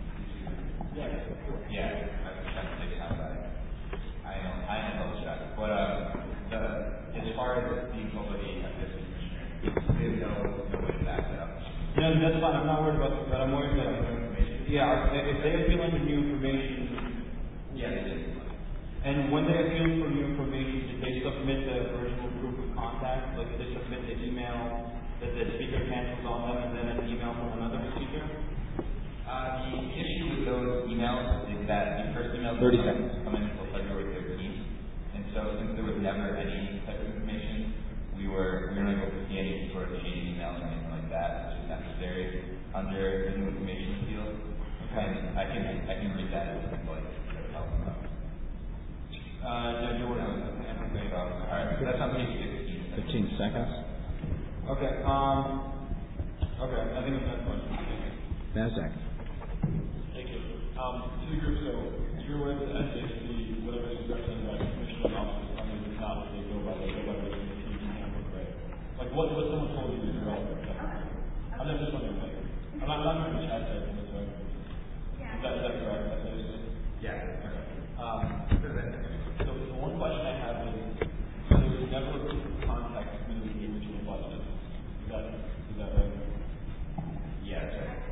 Yeah, I was trying to take time back. I know those shots. But as far as the utility of this commissioner, there's no way to back that up. No, that's fine. I'm not worried about that. I'm worried about new information. Yeah, if they appeal under new information, yeah, they did. And when they appealed for new information, did they submit the original proof of contact? Like, did they submit the email that the speaker canceled on them and then an email from another speaker? The issue with those emails is that the first email 30 seconds. come in until February 13th, and so since there was never any type of information, we weren't able to see any sort of shady emails or anything like that, which is necessary under the new information field. Okay, I can read that if you'd like. No, you were not. All right, so that's on page 16. 15 seconds. Okay. Okay. I think that's fine. NASDAQ. Thank you. To the group, so you're aware that SAFC, whatever is represented by the commissioner office, I mean, it's not what they go by the team handbook, right? Like, what someone told you is irrelevant. I'm not just wondering, like, I'm not trying to chat that, right? Is that correct? Yeah. Okay. So the one question I have is, so there was never a proof of contact between the original budget. Is that right? Yeah, that's right.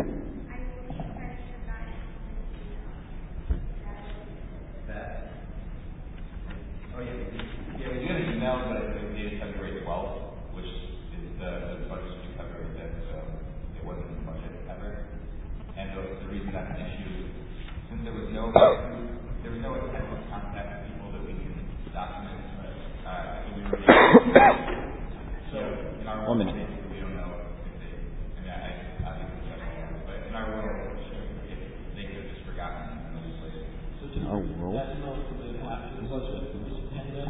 Oh yeah, we got an email, but it was dated February 12th, which is the budget due February 5th, so it wasn't in the budget ever. And the reason that's an issue, since there was no attempt to contact people that we can document, so we were so in our 1 minute. we don't know if they, I think it's but in our world, if they could have just forgotten those places. So Our world? that's not for the after the budget, and then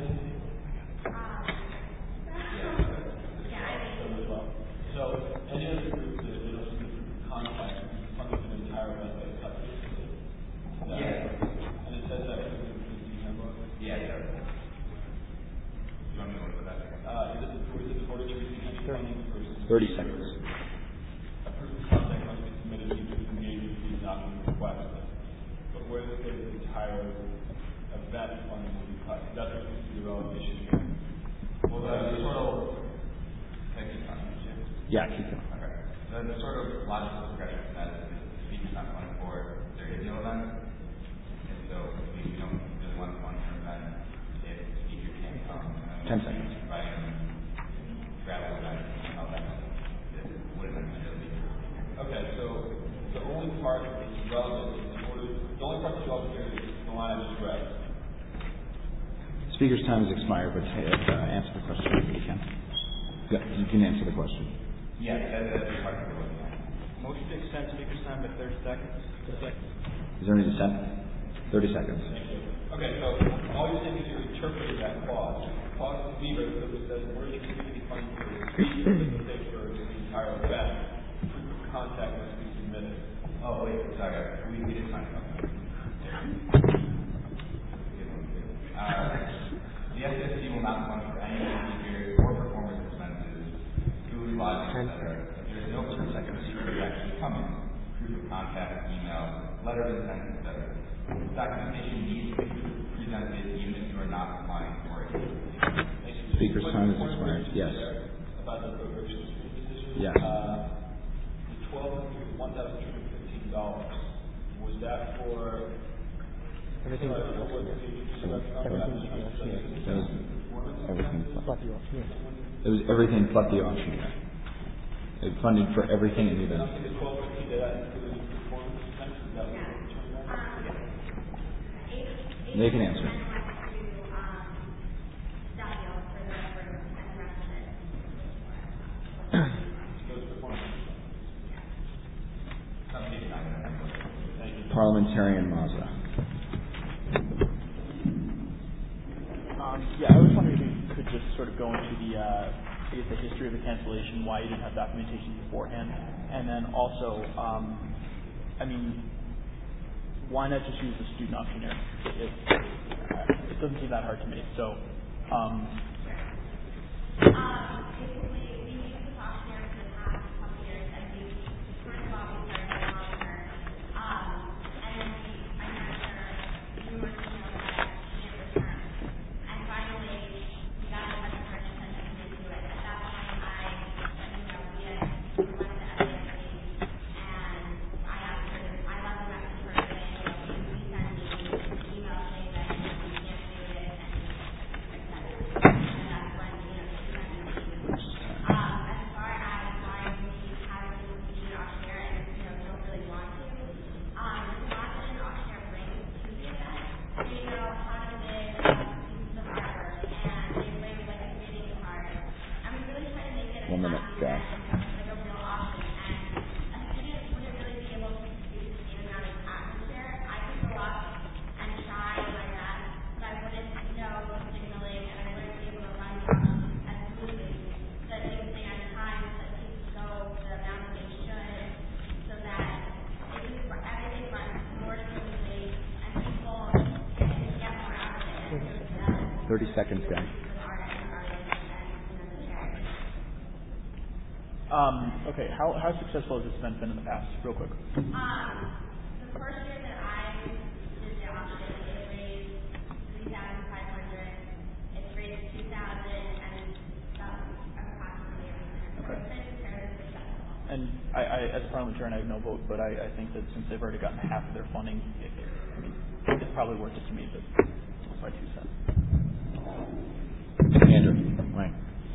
so any other group that they don't see contact funding the entire event that cut basically. And it says that in the handbook. Yeah, it does. You want me to look at that? Is it order to receive any funding versus 30 seconds. a proof of contact must be submitted to engage with the document request. But where does it say the entire event funding will be cut? That's what seems to be the relevant issue here. Well, the sort of, thank you, Yeah, keep going. okay. The sort of logical progression from that is the speaker's not going for there is no event, and so we don't really want to fund an event if the speaker can't come. 10 seconds. By travel events and all that, it wouldn't necessarily be. Okay, so the only part that's relevant is the only part that's relevant here is the line I just read. Speaker's time has expired, but answer the question if you can. You can answer the question. Yes, that's part of the Motion to extend speaker's time by 30 seconds. Is there any dissent? 30 seconds. Okay, so all you're saying is you're interpreting that clause. Clause to me very clearly says we're the community funding for the street for the entire event. Proof of contact must be submitted. Oh, wait, sorry. We didn't sign up. The SSC will not fund for any behavior or performance expenses, food, lodging, etc. There is no proof that the secret is actually coming. Proof of contact, email, letter of intent, etc. Documentation needs to be presented even if you are not applying for it. Speaker's time has expired. Yes. About the appropriations decision. Yes. The $1,215, was that for everything? It was everything but the auction. It funded for everything in the event. They can answer. Parliamentarian Mazza. Yeah, I was wondering if you could just sort of go into the history of the cancellation, why you didn't have documentation beforehand, and then also, why not just use the student auctioneer? It doesn't seem that hard to me. So, Seconds, guys. Okay, how successful has this event been in the past, real quick? The first year that I did the auction, it raised $3,500. It's raised $2,000 and approximately. Okay. It's been fairly successful. And I, as a parliamentarian, I have no vote, but I think that since they've already gotten half of their funding, it's probably worth it to me, but that's my 2 cents. Andrew, right.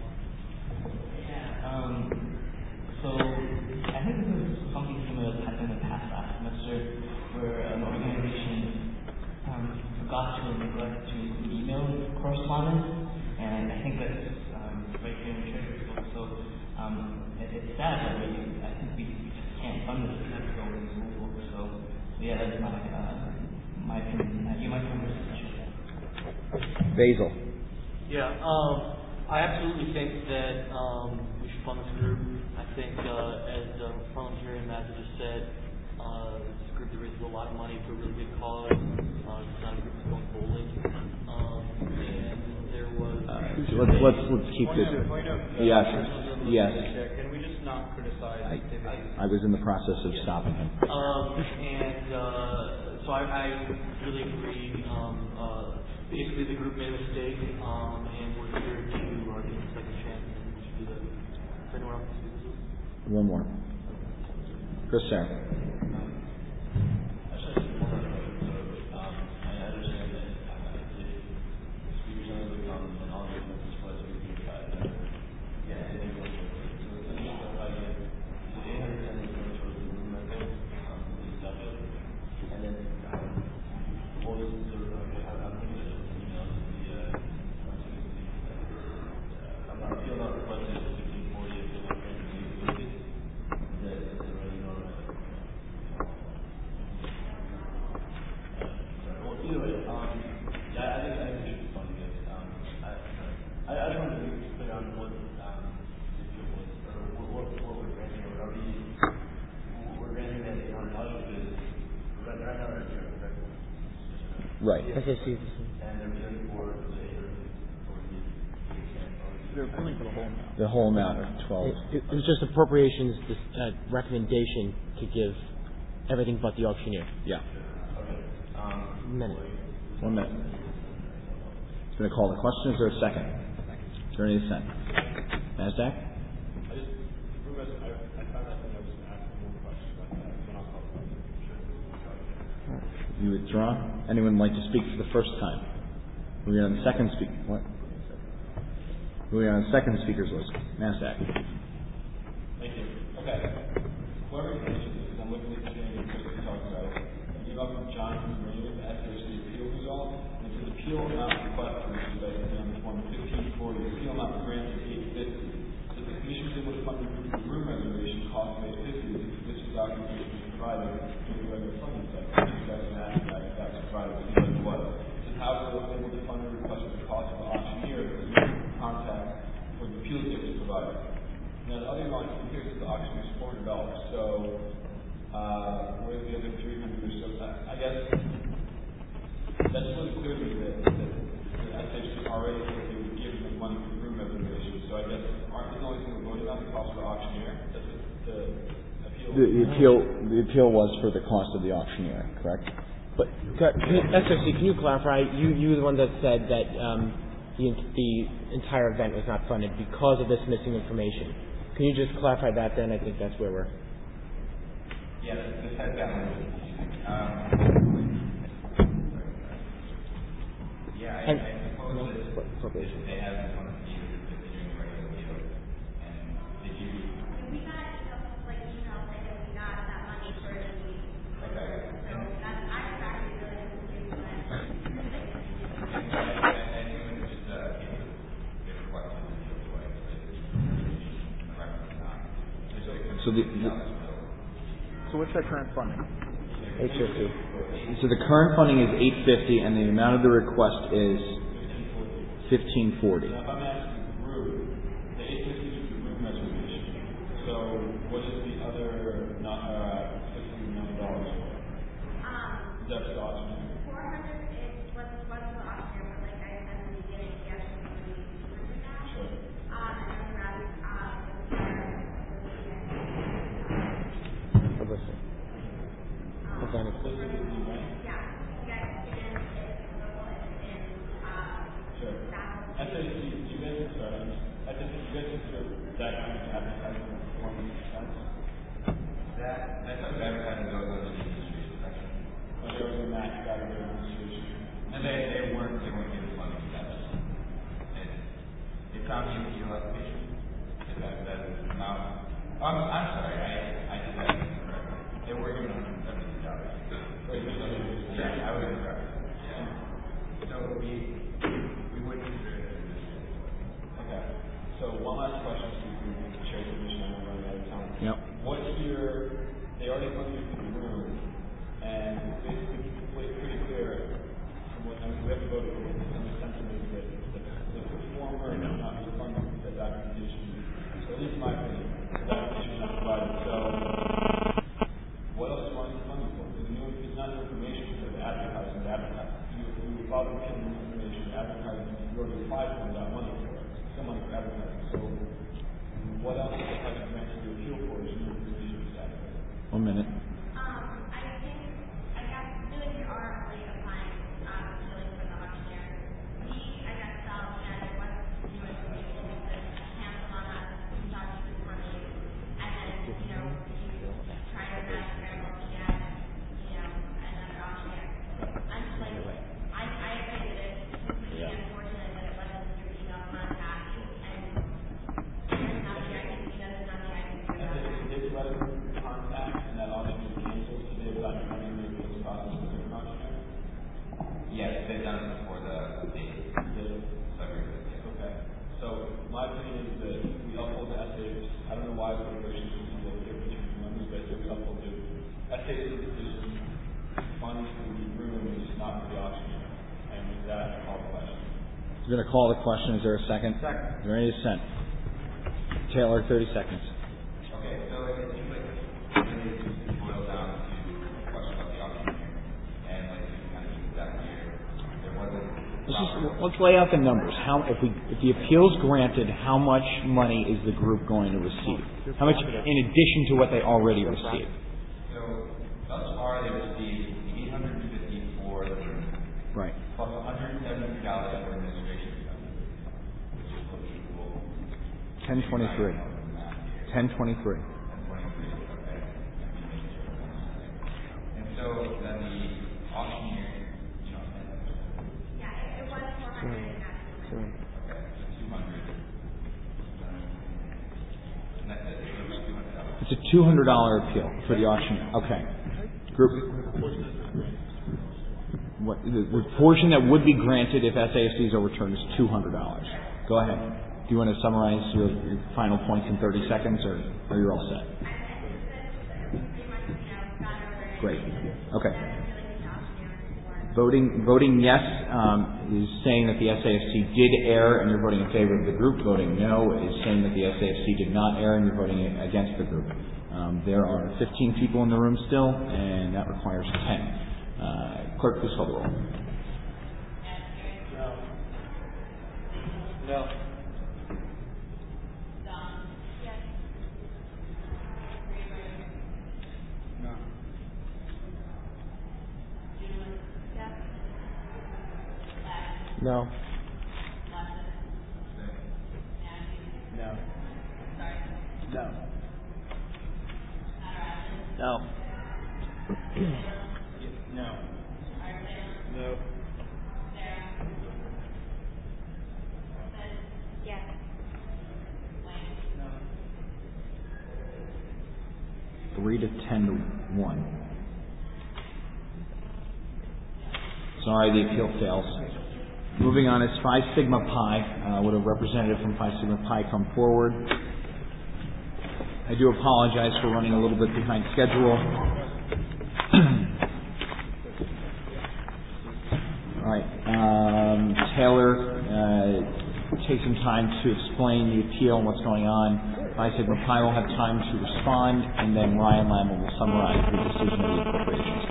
So I think this is something similar that happened in the past last semester, where an organization forgot to neglect to include email correspondence, and I think that's right here in the Treasury Bill. So it's sad that I think we just can't fund this. We have to go with the rule book. So yeah, that's my opinion. You might remember this issue. Basil. Yeah, I absolutely think that we should fund this group. I think, as parliamentarian Mazza just said, it's a group that raises a lot of money for a really good cause. It's not a group that's going bowling. And there was... let's keep this... Yes. Can we just not criticize activity? I was in the process of stopping him. So I really agree. Basically, the group made a mistake, and we're here to give them a second chance, and we should do that. Is anyone else? One more. Chris Sarah. I just wanted to be clear on what the appeal was, or what we're granting. We're granting that $800 because right now we're at 0, correct? Right. SAC. And they're appealing for the 800. They're appealing for the whole amount. The whole amount of 12. It was just appropriations recommendation to give everything but the auctioneer. Yeah. Okay. 1 minute. 1 minute. It's going to call the question. Is there a second? Is there any dissent? NASDAQ? I found out that I was asking more questions about that, then I'll call it. You withdraw? Anyone like to speak for the first time? Moving on to the second speaker. What? Moving on to the second speaker's list. NASDAQ. Thank you. Okay. Whoever mentioned this, because I'm looking at the thing and Chris talked about it. I gave up Jonathan Raymond, the SAC appeal result, and it says appeal amount requested, which is basically on the form 1540. Appeal amount granted $850. So the commission is able to fund the room reservation cost of $850 if this documentation is provided during the regular funding cycle. This doesn't have that's provided, but it was. It says how they were able to fund the request for the cost of the auctioneer contact for the appeal date was provided. Now the other line here is the auctioneer is $400. So where's the other 300 or so? I guess that's really clear to me that SHC already said they would give them money for room reservation. So I guess aren't the only thing we're voting on the cost for the auctioneer? That's what The appeal was for the cost of the auctioneer, correct? But SFC, can you clarify? You were the one that said that the entire event was not funded because of this missing information. Can you just clarify that then? I think that's where we're... Yes, this has that one. I suppose that they have one of the continuing regular deal. And did you... We got emails saying that we got that money for this week. Okay. So that's, I was actually really confused when So what's their current funding? $850. So the current funding is $850, and the amount of the request is $1,540. Now, if I'm asking the room, the $850 is the room reservation. So what is the other $15 million for? Is that for the auctioneer? 400 is what's the auctioneer, but like I said in the beginning, he actually really $200 now. Sure. And then the rest Listen. Organic. This is the right? yeah, Sure. SAC, do you guys consider that kind of advertising form makes sense? That type of advertising goes under the administration section. But there was a match out of their administration. And they weren't getting funding for that. It's on the appeal application. That is not... I'm sorry, I did that incorrectly. They were given $170. Yeah, I was incorrect. Yeah. So we wouldn't consider it as Okay. So one last question so we can share the commission. I'm running out of time. Yep. They already funded for the room, and basically pretty clear from what we have to vote for some sentiment that the performer is not funding the documentation. So at least in my opinion, the documentation is not provided. So what else do you want the funding for? Because it's not new information for the advertising. You follow the information, advertising, you already applied for and got money for it. Still money for advertising. So what else is the type of grant to appeal for is new information for that? 1 minute. I guess really we are only applying really for the auctioneer. I guess felt that it was new information because cancel on us, documents were made, and then, you try to match scramble to get, another auctioneer. I'm just like, I agree with it. It's completely unfortunate that it wasn't through email contact, and there's nothing I can do. They let us contact, and that auctioneer We're going to call the question. Is there a second? Second. Is there any dissent? Taylor, 30 seconds. Okay, so it seems like really just boils down to a question about the auction here. And like you kind of use that here. There wasn't Let's lay out the numbers. If the appeal's granted, how much money is the group going to receive? How much in addition to what they already received? So thus far they received $850 for the room. Right. Plus $173 for administration expenses, which is what equal 1023. 1023. Okay. And so then the auctioneer, Yeah, it was 400 and that's 200. Okay, so 200. And that's it. So it's $200. It's a $200 appeal for the auctioneer. Okay. Group. What, the portion that would be granted if SAFC is overturned is $200. Go ahead. Do you want to summarize your final points in 30 seconds, or you're all set? Great. Okay. Voting yes is saying that the SAFC did err, and you're voting in favor of the group. Voting no is saying that the SAFC did not err, and you're voting against the group. There are 15 people in the room still, and that requires 10. Clerk, please call the roll. No. No. No. No. No. No. No. Yes. 3 to 10 to 1. Sorry, the appeal fails. Moving on is Phi Sigma Pi. Would a representative from Phi Sigma Pi come forward? I do apologize for running a little bit behind schedule. All right. Taylor, take some time to explain the appeal and what's going on. Phi Sigma Pi will have time to respond, and then Ryan Lamel will summarize the decision of the appropriations.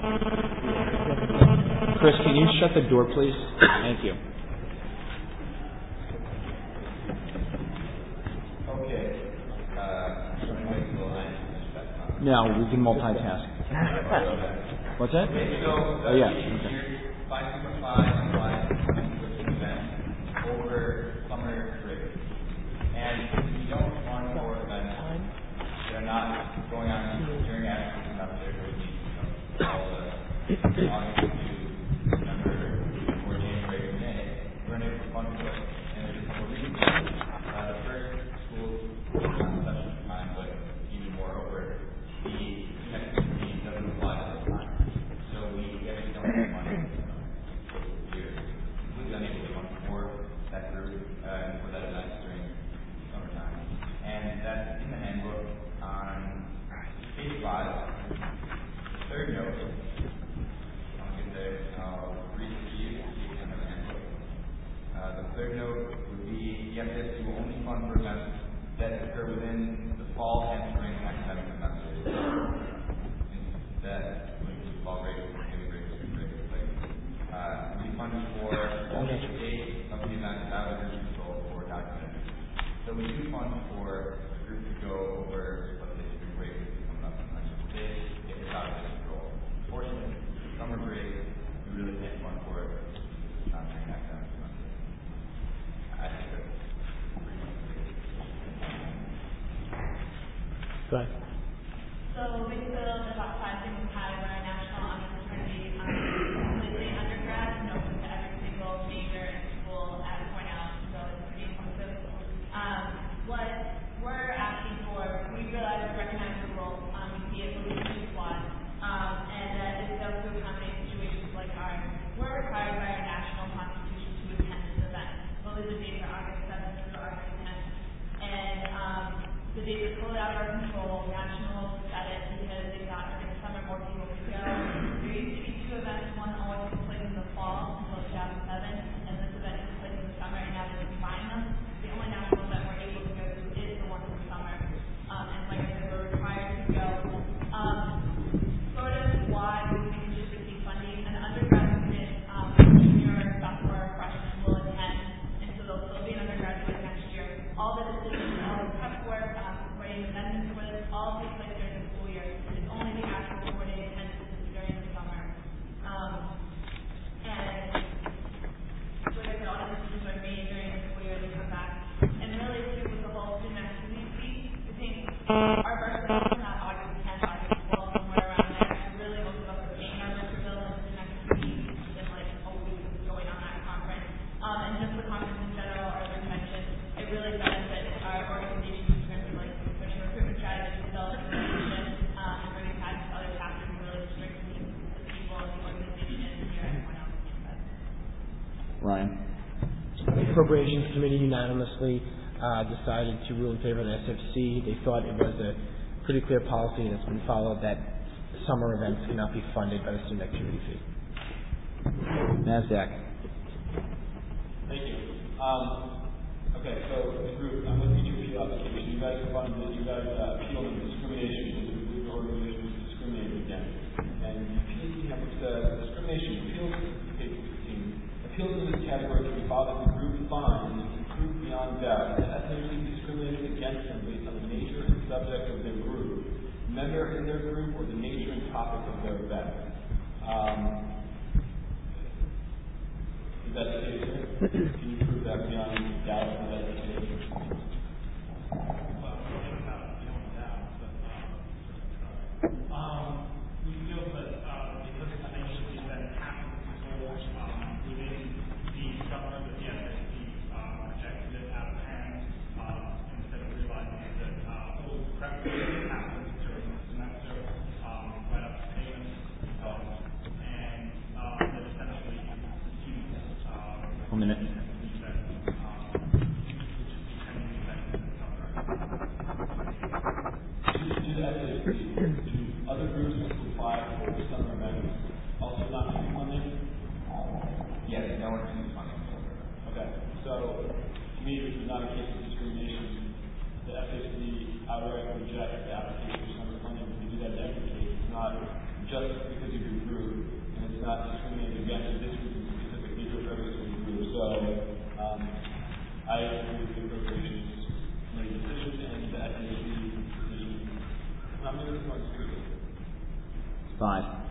Chris, can you shut the door, please? Thank you. Okay. No, we can multitask. What's that? Okay, so Oh, yeah. Okay. Phi Sigma Phi and Phi with an event over summer break. And we don't want more events that are not going on during active semester. We need all the August to September or January to May. We're going to fund for it. And there's a couple of reasons. The first, schools not session time, but even moreover, the next meeting doesn't apply at this time. So we actually don't have money here. Completely unable to fund for that group for that event during summertime. And that's in the handbook on page 5. The third note, I'll get there, I'll read it to you, so you can have the handbook. The third note would be, yes, you will only fund for events that occur within the fall and spring academic semesters. That would include fall break, spring break, spring break, refund for only the date of the event without a group control or documented. So we do fund for a group to go over, let's say, spring break is coming up in the next day, if it's out of control. Unfortunately, summer break, we really can't fund for it. It's not during academic semester. I think that's pretty much the case. Go ahead. So basically a little bit about Phi Sigma Pi. We're a national honor fraternity, completely undergrad and open to every single major and school at Cornell, so it's pretty inclusive. What we're asking for, we realize we recognize the role, we see it with the squad, and that it does to accommodate situations like ours. We're required by our national constitution to attend this event. Well, the dates are August 7th through August 10th. And the dates are totally out of our control. National said it because they thought during the summer more people could go. There used to be 2 events. One always took place in the fall until 2007, and this event took place in the summer, and now they're combining them. The only nationals that we're able to go to is the one in the summer. And like I said, we're required to go. Sort of why we should receive funding. An undergrad student, junior, sophomore, freshman will attend, and so they'll still be an undergraduate next year. All the decisions, all the prep work, writing amendments for this, all takes place during the school year. It's only the actual 4-day attendance during the summer. And like I said, all the decisions are made during the school year. They come back, and really too with the whole student activity week, I think our birthday is not August 10th, August 12th, somewhere around there. Really, most of us are paying our birthday bill and student activity within like a week of going on that conference. And just the conference in general, or the convention, it really benefits our organization in terms of like pushing recruitment strategies, developing information, and bringing back to other chapters and really strengthening the people in the organization here at Cornell campus. Ryan. The Appropriations Committee unanimously decided to rule in favor of the SFC. They thought it was a pretty clear policy that's been followed that summer events cannot be funded by the student activity fee. NASDAQ. Thank you. Okay, so the group, I'm looking at your appeal application. You guys funded, you guys appealed the discrimination because you believe the organization was discriminated against. And the appeal number says discrimination appeals, page 16, appeals in this category can be filed if the group finds it's proved beyond doubt that SAFC discriminated against them based on the nature and subject of their group, member in their group, or the nature and topic of their event. Is that the case here? Can you prove that beyond doubt? Is that the case? We feel that because it's an initiative that happened before within the summer that the SSC rejected it out of hand instead of realizing that all the prep work happens during the semester right up to payments and that essentially the students 1 minute. Other groups apply for the summer events also not receive funding? Yes, no one receives funding. Okay, so to me, this is not a case of discrimination. The FAC outright rejects the application for summer funding. If you do that in every case, it's not just because of your group, and it's not discriminating against this group in specific. These are for every single group. So I agree with the appropriations committee decision and the FAC decision. How many of us agree? 5.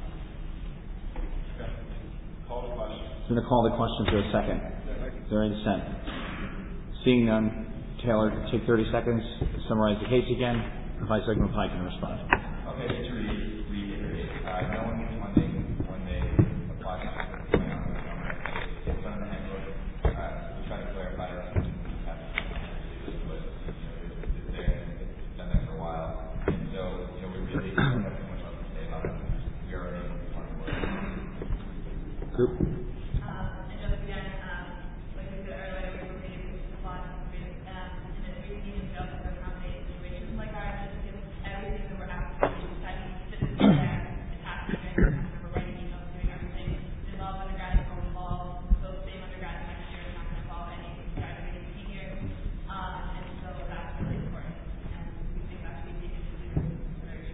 Okay. Call the question. I'm going to call the question for a second. Is there any dissent? Seeing none, Taylor, take 30 seconds to summarize the case again. Vice President Pike can respond. Okay, just to reiterate, no one gets funding when they apply for the summer. It's on the handbook. We try to clarify that. But it's there. It's done that for a while. And so, we really don't have too much else to say about it. We are already on board. Group. And just again, like we said earlier, we were able to apply in this meeting just to accommodate situations like ours, just because everything that we're asking is studying sits there, it's happening during the semester, we're writing emails, doing everything. There's all undergrads that will involve, those same undergrads next year are not going to involve any graduating seniors. And so that's really important. And we think that should be taken into consideration.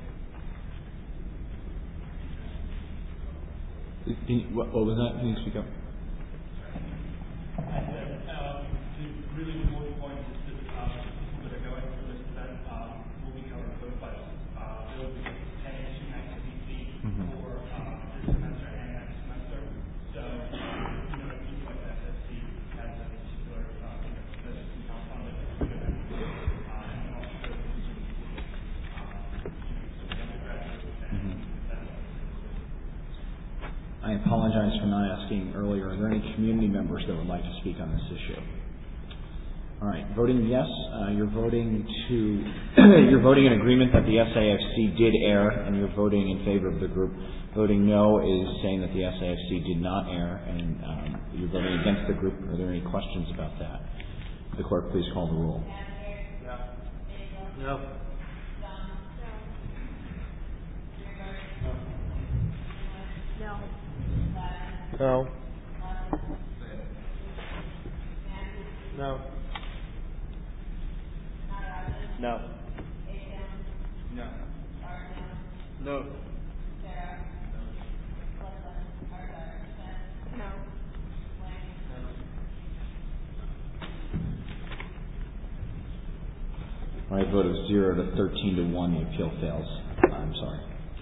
What was that? Can you speak up? I said the really important point is that people that are going to this event will be covered both by they will be paying student activity fee for this semester and next semester. So people like the SSC has a particular that's not funded for the event, and also I apologize for not asking earlier. Are there any community members that would like to speak on this issue? All right. Voting yes, you're voting in agreement that the SAFC did err, and you're voting in favor of the group. Voting no is saying that the SAFC did not err, and you're voting against the group. Are there any questions about that? The clerk, please call the roll. No. No. No. No. No. No. My vote of 0 to 13 to 1, the appeal fails. I'm sorry.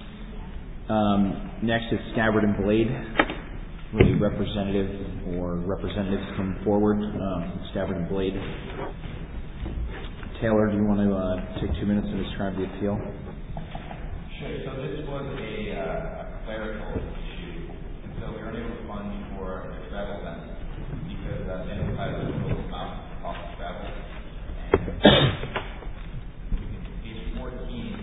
Next is Scabbard and Blade. Will a representative or representatives come forward? Scabbard and Blade. Taylor, do you want to take 2 minutes to describe the appeal? Sure. So this was a clerical issue, and so we weren't able to fund for the travel events because they didn't have the total amount of cost of travel. Page 14.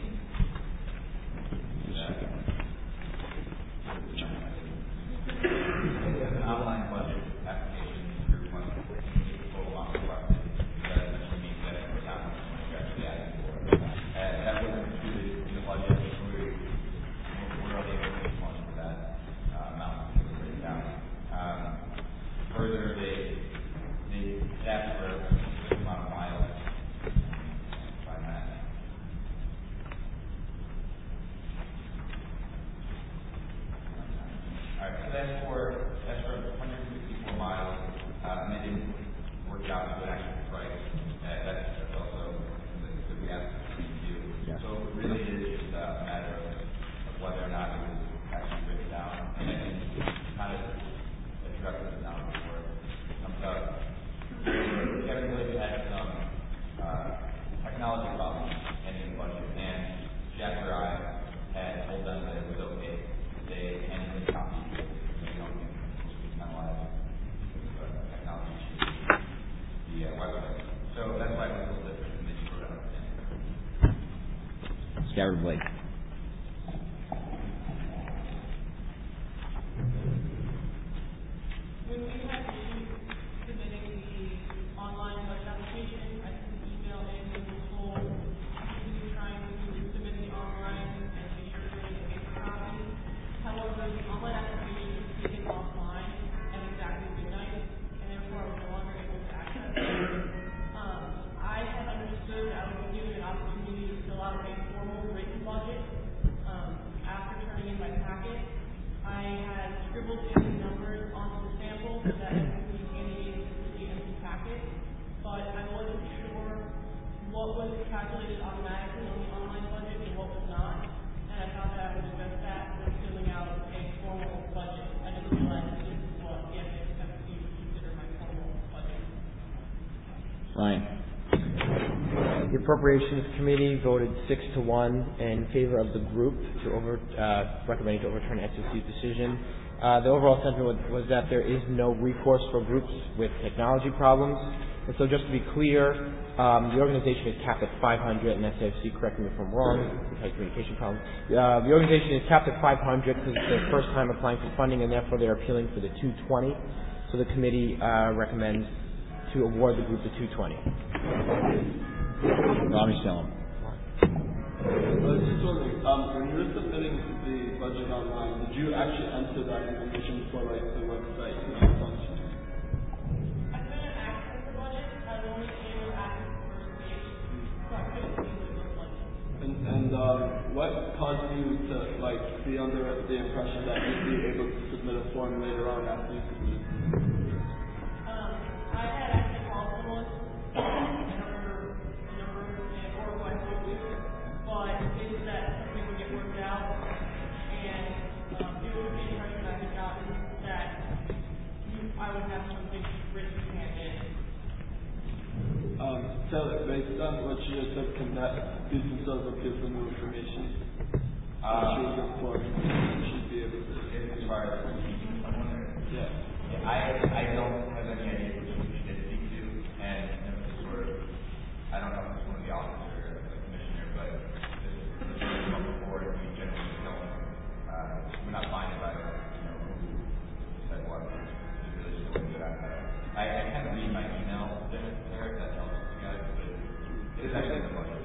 An online budget application for money, total amount requested. That essentially means that it's not how much money you're actually asking for. That wasn't included in the budget. We're already able to fund for that amount to bring it down. Further, they asked for a certain amount of miles. Find that. All right, so that's for 164 miles, and they didn't work out to an actual price. That's also something that we asked them to do. Yeah. So it really is just a matter of whether or not it was actually written down, and I think kind of addressed it now before it comes up. Kevin Blake had some technology problems ending the budget, and Jack or I had told them that it was okay. They handed the copy. They don't think it's penalized with the technology issue, the website. So that's why it was a little different than they just wrote out. Scabbard and Blade. When we had issues submitting the online budget application, I sent an email in with the whole continue trying to submit the online and make sure we're getting a paper copy. However, the online application was taken offline at exactly midnight, and therefore I was no longer able to access it. I had understood I would be given an opportunity to fill out a formal written budget after turning in my packet. I had scribbled in the numbers onto the sample so that it would be handed into the empty packet, but I wasn't sure what was calculated automatically on the online budget and what was not, and I thought that I would address that when filling out a formal budget. I didn't realize that this is what the FFC would consider my formal budget. Ryan. The Appropriations Committee voted 6 to 1 in favor of the group to recommending to overturn SFC's decision. The overall sentiment was that there is no recourse for groups with technology problems. And so just to be clear, the organization is capped at 500, and SFC, correct me if I'm wrong, we've had communication problems. The organization is capped at 500 because it's their first time applying for funding, and therefore they're appealing for the 220. So the committee recommends to award the group the 220. Robbie Stellum. I was just wondering, when you were submitting the budget online, did you actually enter that information for like the website function? I couldn't access the budget. I was only able to access the first page, so I couldn't see what it looked like. And what caused you to like be under the impression that you'd be able to submit a form later on after you submit it? I had actually called someone, or who I spoke to, but it was that something would get worked out, and it was the impression I had gotten that I would have something written hand in. So based on what you just said, can that do some sort of appeal for new information? Should be able to. As far as yeah. I don't have any idea which one she did speak to, and I don't know if it's one of the officers or the commissioner, but this is come before, and we generally don't, we're not binded by, who said what. We really just don't do that. I kind of read my email there, if that helps you guys, but it is actually the budget.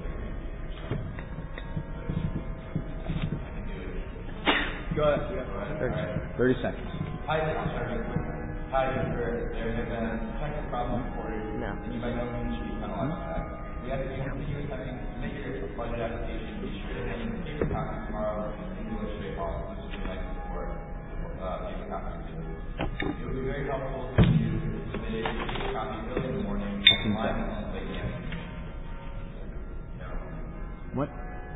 I can do it. Go ahead. Yeah. 30 seconds. Hi, there have been technical problems for No. And you by no means should be penalized for that. We have to continue attempting to make your budget application. Be sure to have a paper copy tomorrow in English if possible. This would be nice for paper copies too. It would be very helpful if you submitted a paper copy early in the morning. What?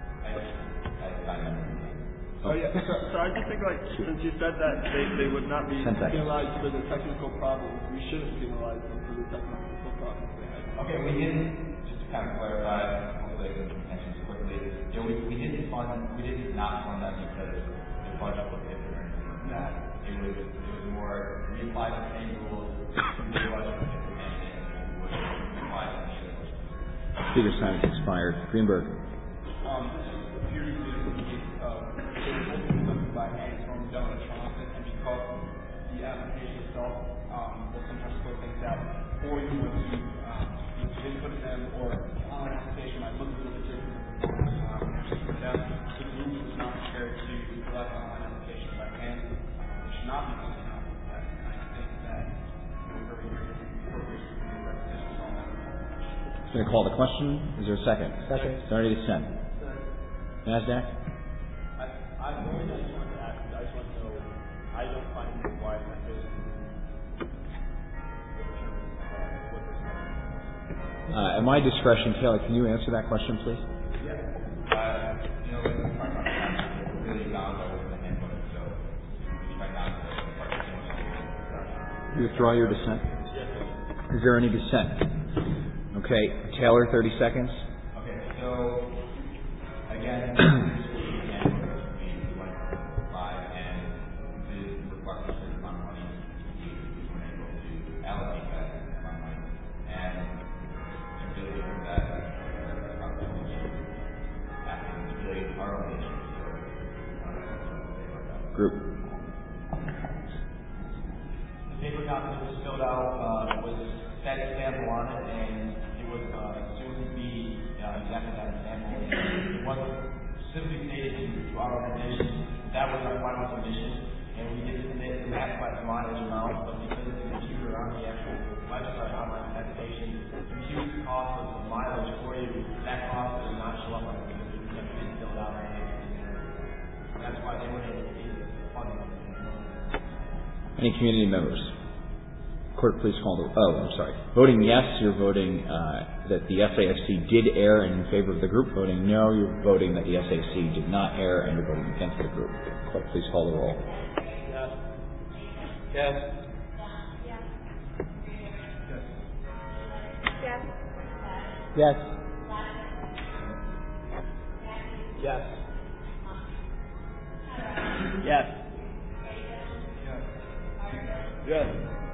Oh yeah. So I just think like since you said that they would not be penalized for the technical problems, we shouldn't penalize them for the technical problems they had. Okay, we didn't. Just to kind of clarify, hopefully I can answer this quickly. We didn't not fund that because the budget was different or anything like that. It was more we applied the same rules to the budget and it would apply to the other. Speaker's time has expired. Greenberg. This appears to be a case of something by hand from done electronically, and because the application itself will sometimes throw things out for you when you input them, or online application might look a little bit different than the group was not prepared to collect online application by hand. It should not be done now. And I think that very, very appropriate to make recommendations on that. I'm going to call the question. Is there a second? Second. Starting to dissent. NASDAQ? I'm going to just want to ask, I just want to know, I don't find it why that is At my discretion, Taylor, can you answer that question, please? Yeah. You know, we're really bound by what's in the handbook, so we try not to participate. You withdraw your dissent? Is there any dissent? Okay, Taylor, 30 seconds. Okay, so again, this was the handbook we went live, and the request for a certain amount of money, we weren't able to allocate that amount of money, and to really do that, really our own issue. Group. The paper copy that was filled out was that example on it, and it was assumed to be exactly that example. It wasn't specifically stated to our organization. That was our final submission, and we did submit the maximized mileage amount, but because it's a computer on the actual website online application, compute the cost of the mileage for you. That cost does not show up on the computer because it didn't fill it out. That's why they were able to get the funding. Any community members? Clerk, please call the... Oh, I'm sorry. Voting yes, you're voting that the SAFC did err and in favor of the group. Voting no, you're voting that the SAFC did not err and you're voting against the group. Clerk, please call the roll. Yes. Yes. Yes. Yes. Yes. Yes.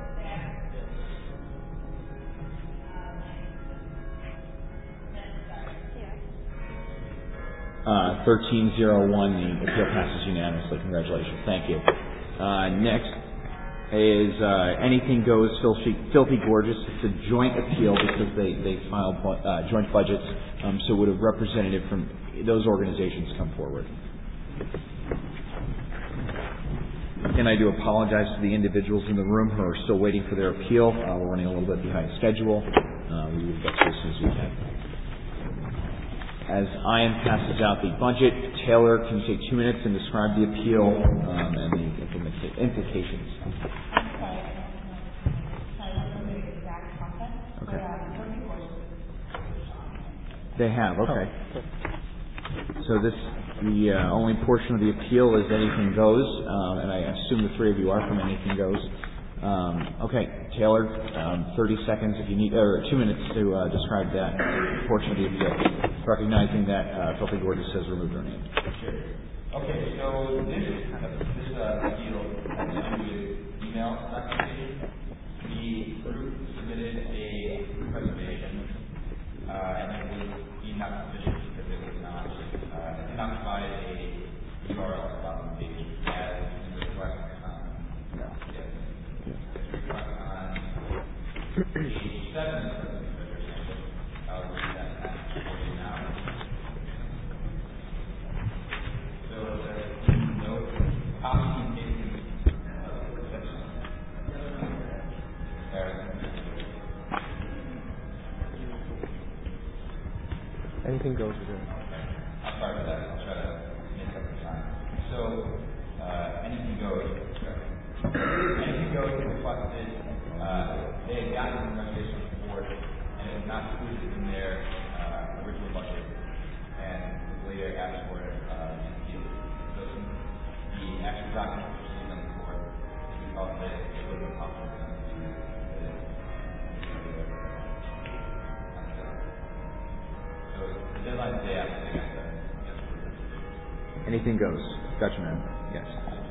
1301, the appeal passes unanimously. Congratulations. Thank you. Next is Anything Goes Filthy Gorgeous. It's a joint appeal because they filed joint budgets, so would a representative from those organizations come forward? And I do apologize to the individuals in the room who are still waiting for their appeal. We're running a little bit behind schedule. We will get to as soon as we can. As Ian passes out the budget, Taylor, can you take 2 minutes and describe the appeal and the implications? Okay. They have, okay. So the only portion of the appeal is Anything Goes, and I assume the three of you are from Anything Goes. Okay, Taylor, 30 seconds if you need, or 2 minutes to describe that portion of the appeal, recognizing that Filthy Gorgeous has removed her name. Sure. Okay, so this appeal has to do with email documentation. The group submitted a reservation, and it was deemed not sufficient because it was not provide a URL documentation as request on page 7. I'll read that for you now. So no copy and pasting Anything goes with it. I'll start with that. I'll try to make up the time. So, anything goes. Anything goes requested. They had gotten the renovation report, and it was not included in their original budget, and later asked for it so since the actual documents were seen on the board, we thought that it would have been possible for them to do it. So the deadline is the day after they got that. Anything goes. Gotcha, man. Yes.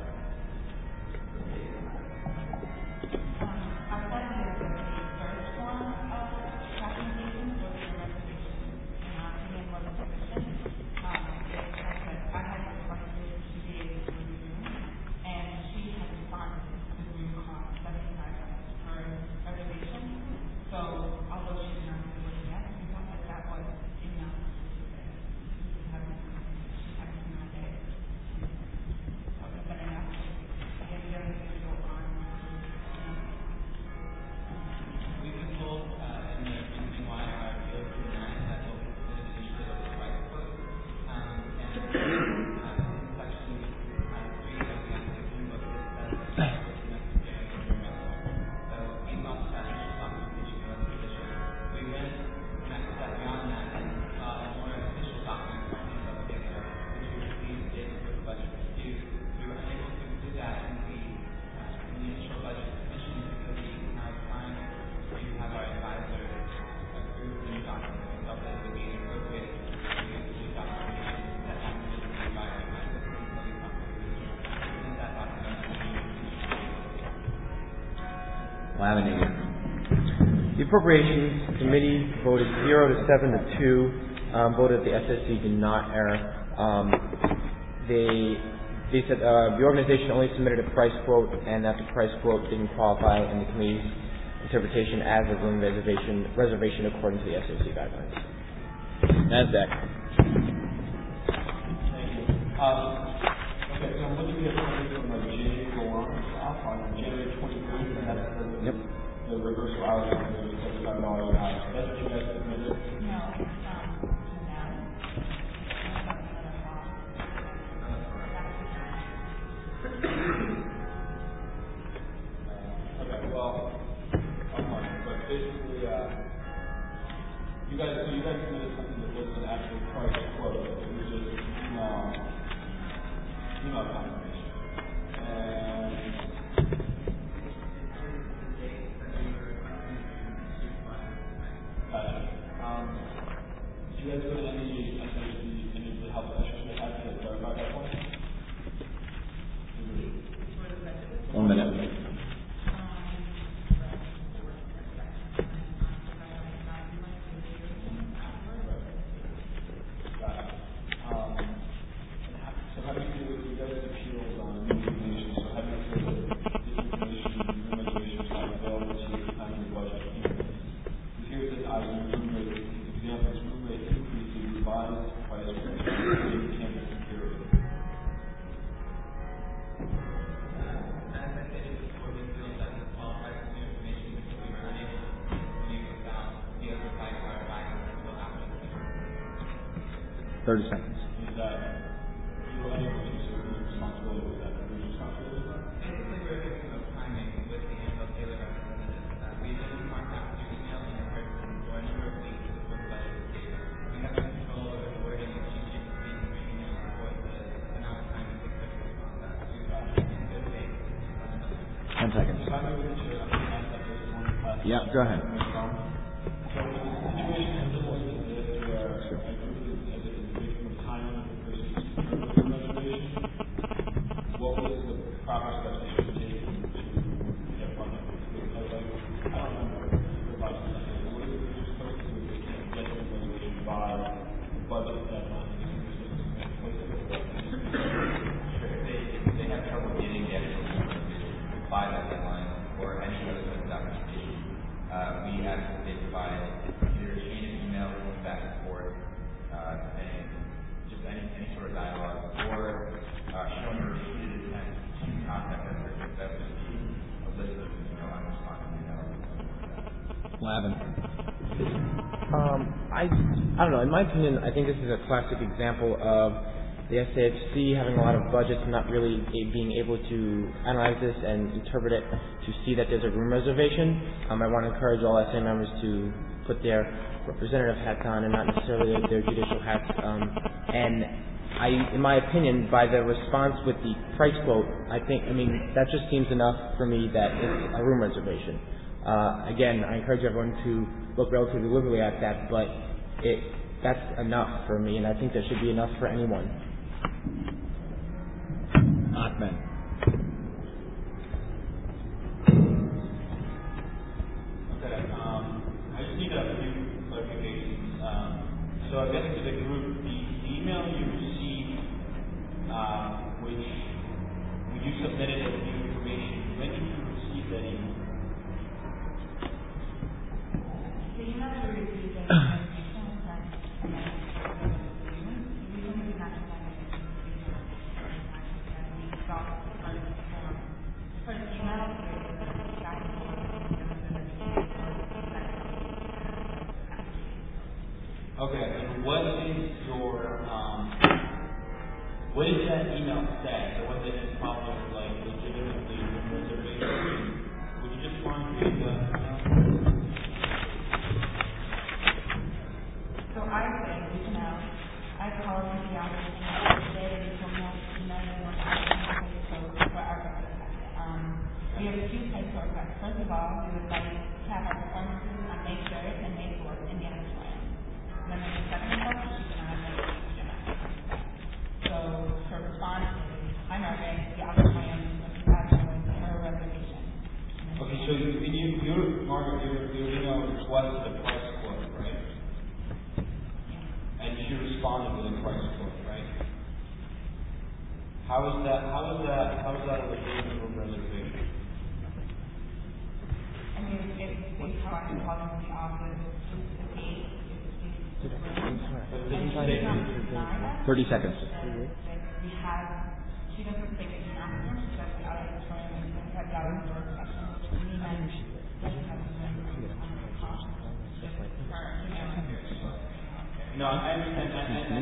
Laminated. The Appropriations Committee voted 0 to 7 to 2. Voted the SSC did not err. They said the organization only submitted a price quote, and that the price quote didn't qualify in the committee's interpretation as a room reservation according to the SSC guidelines. NASDAQ. Okay, so I'm looking at something from January on January 23rd, and that's the reversal hours of $75 an hour. So that's what you guys submitted? No, okay, well, but basically, you guys submitted something that was an actual price quote. It was just email confirmation. And do you guys put any of the health specialists that had to clarify that point? 1 minute. So how do you feel with you guys' appeals on new information? So how do you feel that this information, new regulations are available to you at the time of the budget? Because here it says item room rate, examples, room rate increase in revised price for campus security. As I stated before, we feel that this qualifies as new information because we were unable to communicate without the oversight of our advisors until after the budget. 30 seconds. Is that you were unable to, so whose responsibility was that? Whose responsibility was that? Basically, we're a victim of timing with the Angel Taylor representative. We didn't mark out your email in person for a number of weeks before the budget was due. We have no control over the wording of each being in your email or the amount of time it takes us to respond back to in good faith. 10 seconds. If I may reach you, I'm going to ask that there's one class. Yeah, go ahead. So in a situation as simple as this, where a group is victim of timing of the person's reservation, what was the proper steps they should take to get funding? Because, I don't remember the last time. What is it you're supposed to do if they can't get the reservation by the budget deadline? If they have trouble getting the actual reservation by that deadline or any other sort of documentation, we I don't know. In my opinion, I think this is a classic example of the SAFC having a lot of budgets and not really being able to analyze this and interpret it to see that there's a room reservation. I want to encourage all SA members to put their representative hats on and not necessarily their judicial hats. In my opinion, by the response with the price quote, that just seems enough for me that it's a room reservation. Again, I encourage everyone to look relatively liberally at that, but that's enough for me, and I think there should be enough for anyone. Ahmed. Okay, I just need a few clarifications. So I guess to the group, the email you received, which when you submitted the new information, when did you receive that email? The email you received is Okay, and what does that email say? So was it in problem, like, legitimately reservation? Would you just want to read the email? So I say, I called the office today and told me email for our request. We have two types of requests. First of all, we would like to have our performances on May 3rd and May 4th in the auditorium. And then there's a second request, which is not So for response, I'm arguing the auditorium in her reservation. Okay, so Margaret, your email requested a price quote, right? And she responded with a price quote, right? How is that a legitimate room reservation? It's how I call into the office, the date, 30 seconds. We have, she doesn't say it's not room, she does the auditorium, and we have the outdoor section, which we need doesn't have the room on the cost. No, I understand.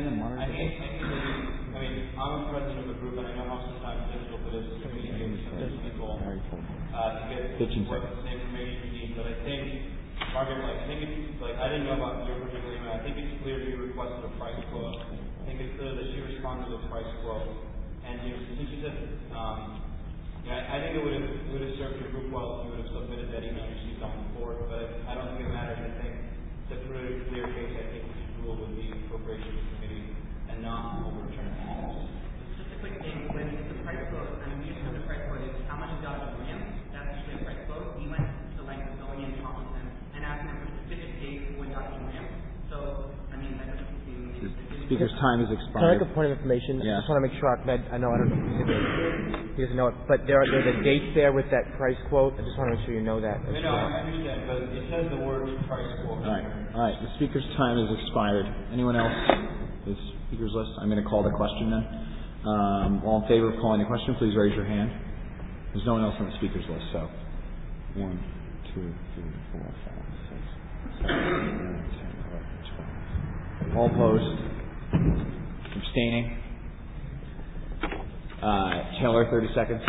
I'm a president of the group, and I know how sometimes difficult it is to communicate with some of these people to get the information you need. But I think, Margaret, I didn't know about your particular email. I think it's clear you requested a price quote. I think it's clear that she responded to a price quote. And since you said, I think it would have served your group well if you would have submitted that email you received on the board. But I don't think it matters. I think it's a pretty clear case. I think we should rule with the appropriations committee and not overturn it. Just a quick thing, when the price quote, we just know the price quote is how much is out of the RAM, that's usually a price quote. We went to length of going in, talking to them, and asking them for specific dates when got in RAM. So, that doesn't seem... The speaker's time is expired. Can I make a point of information? Yeah. I just want to make sure Ahmed, I don't know if he doesn't know it, but there's a date there with that price quote. I just want to make sure you know that. I understand, but it says the word price quote. All right. The speaker's time is expired. Anyone else? The speaker's list. I'm going to call the question then. All in favor of calling the question, please raise your hand. There's no one else on the speaker's list, so 1, 2, 3, 4, 5, 6, 7, 8, 9, 10, 11, 12. All opposed? Abstaining? Taylor, 30 seconds.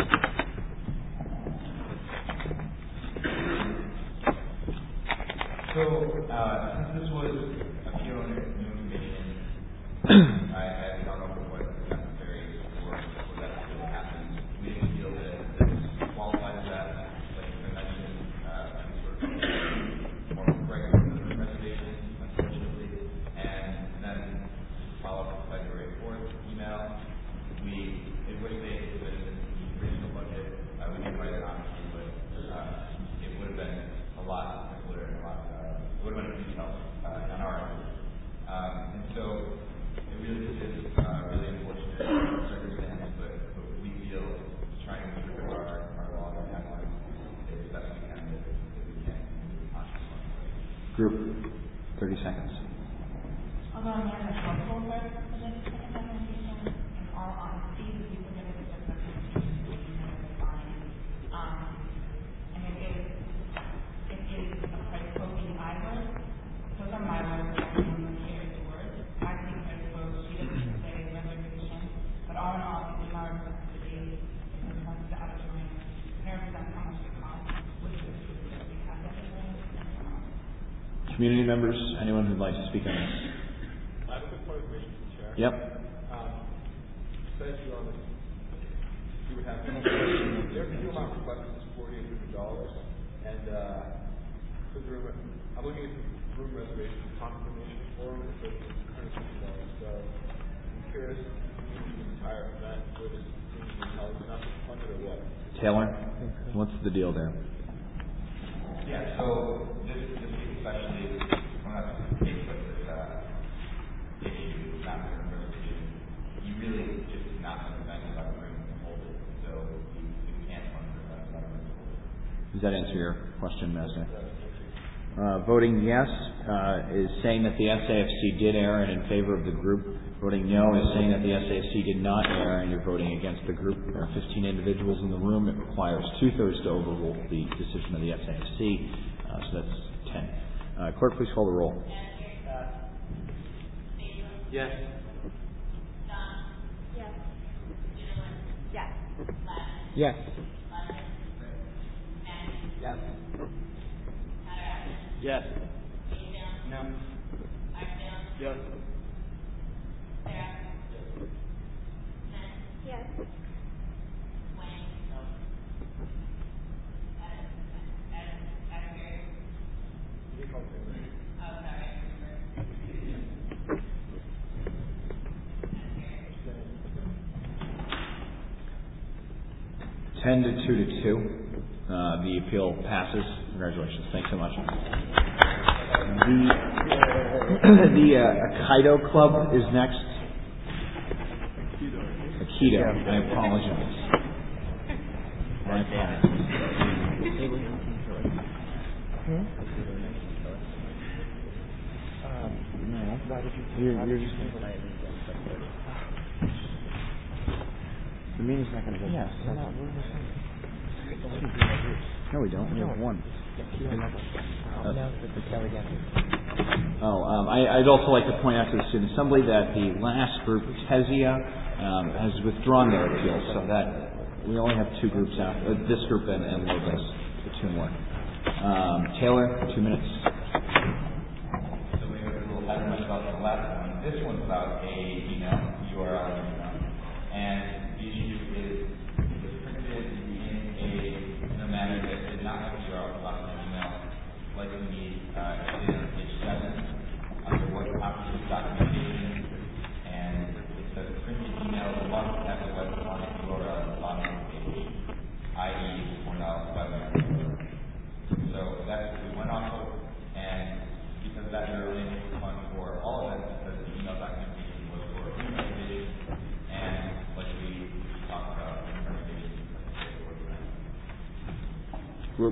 So, since this was a pure new information, I don't know what was necessary for that to really happen. We didn't feel that this qualified as that, like I mentioned, any sort of more regular reservation, unfortunately. And then follow up with February 4th email. In which they included the original budget. We didn't write it honestly, but it would have been a lot simpler and it would have been a huge help on our end. And so it really is really unfortunate circumstance, but we feel trying to interpret our law and timelines as best we can if we can. Group, 30 seconds. Although I'm not responsible for this second documentation, in all honesty, the people that have just fine. And it is a price quote in my words. Those are my words. Community members, anyone who'd like to speak on this? I have a quick point of information, Chair. Yep. Says you on this, you would have their review amount requested is $4,800, and for the room, I'm looking at the room reservation confirmation form, it says it's $150. So I'm curious, the entire event where this seems to be held is not funded or what? Taylor, what's the deal there? Yeah, so this week especially, one of the big with this issue, not the reservation, you really just not an event without a room to hold it. So you can't fund an event without a room to hold it. Does that answer your question, Mesner? Voting yes is saying that the SAFC did err and in favor of the group. Voting no is saying that the SAFC did not err and you're voting against the group. There are 15 individuals in the room. It requires 2/3 to overrule the decision of the SAFC. So that's 10. Clerk, please call the roll. Yes. Yes. Yes. Yes. Yes. No. Yes. Yes. Ten to 2-2. The appeal passes. Congratulations. Thanks so much. The Aikido Club is next. Aikido. I apologize. My apologies. No. Why did you? You're just. The meeting's not going to go. Yes. No, we don't. We have one. I'd also like to point out to the student assembly that the last group, Tesia, has withdrawn their appeal, so that we only have two groups out. This group and Lopez, the two more. Taylor, 2 minutes. So we have a little better myself than the last one. This one's about a email, URL email, and the issue is it was printed in a manner that did not have a URL about the email, like we need on page 7 under what options documentation, and it says printed email must have a website URL at the bottom of the page, i.e. Cornell webinar. So that's what we went off of, and because of that, we were able to fund for all of that because the email documentation was for renovation, and like we talked about, renovation Group.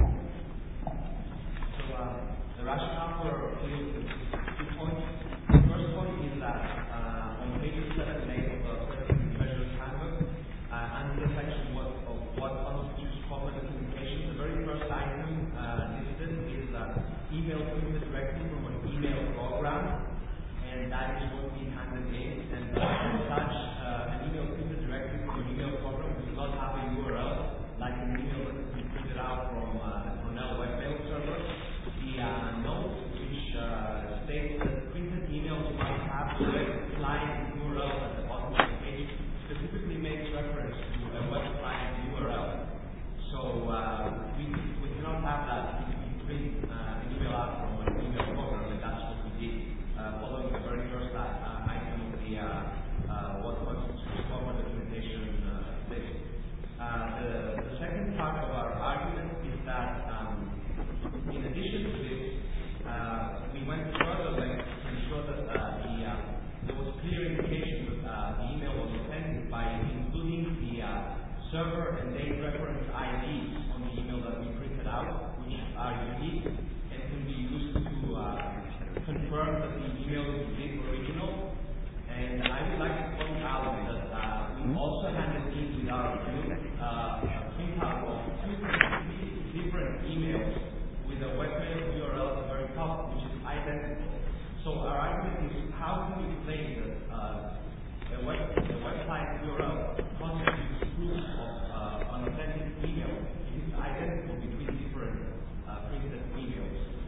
So the rationale for appeal is 2 points. The first point is that on pages 7 and 8 of the Treasurer's Handbook, under the section of what constitutes corporate communication, the very first item listed is email printed directly from an email program, and that is what we handed in. And as such, an email printed directly from an email program does not have a URL like an email that has been printed out from the Cornell webmail server. The note which states that printed emails must have a web client URL at the bottom of the page specifically makes reference to a web client URL. So we cannot have that if we print an email out from an email program, and that's what we did following the very first item of the what constitutes corporate documentation list. The second part of our argument is that in addition to this, we went further lengths to ensure that there was clear indication that the email was authentic by including the server and date reference IDs on the email that we printed out, which are unique and can be used to confirm that the email is indeed original. And I would like to point out that we also handed in with our group a printout of 2 different emails with a webmail URL at the very top, which is identical. So our argument is, how can we claim that a website URL constitutes proof of an authentic email if it's identical between different printed emails?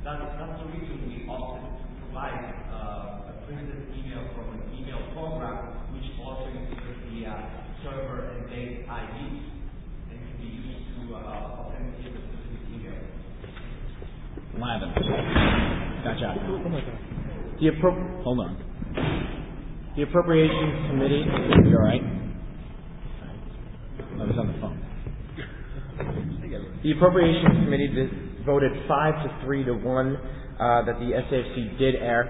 That's the reason we opted to provide a printed email from an email program, which also includes the server and base IDs and can be used to authenticate the specific email. Lavin. Gotcha. Oh my God. Hold on. The Appropriations Committee. You all right? I was on the phone. The Appropriations Committee voted 5-3 to 1 that the SAFC did err.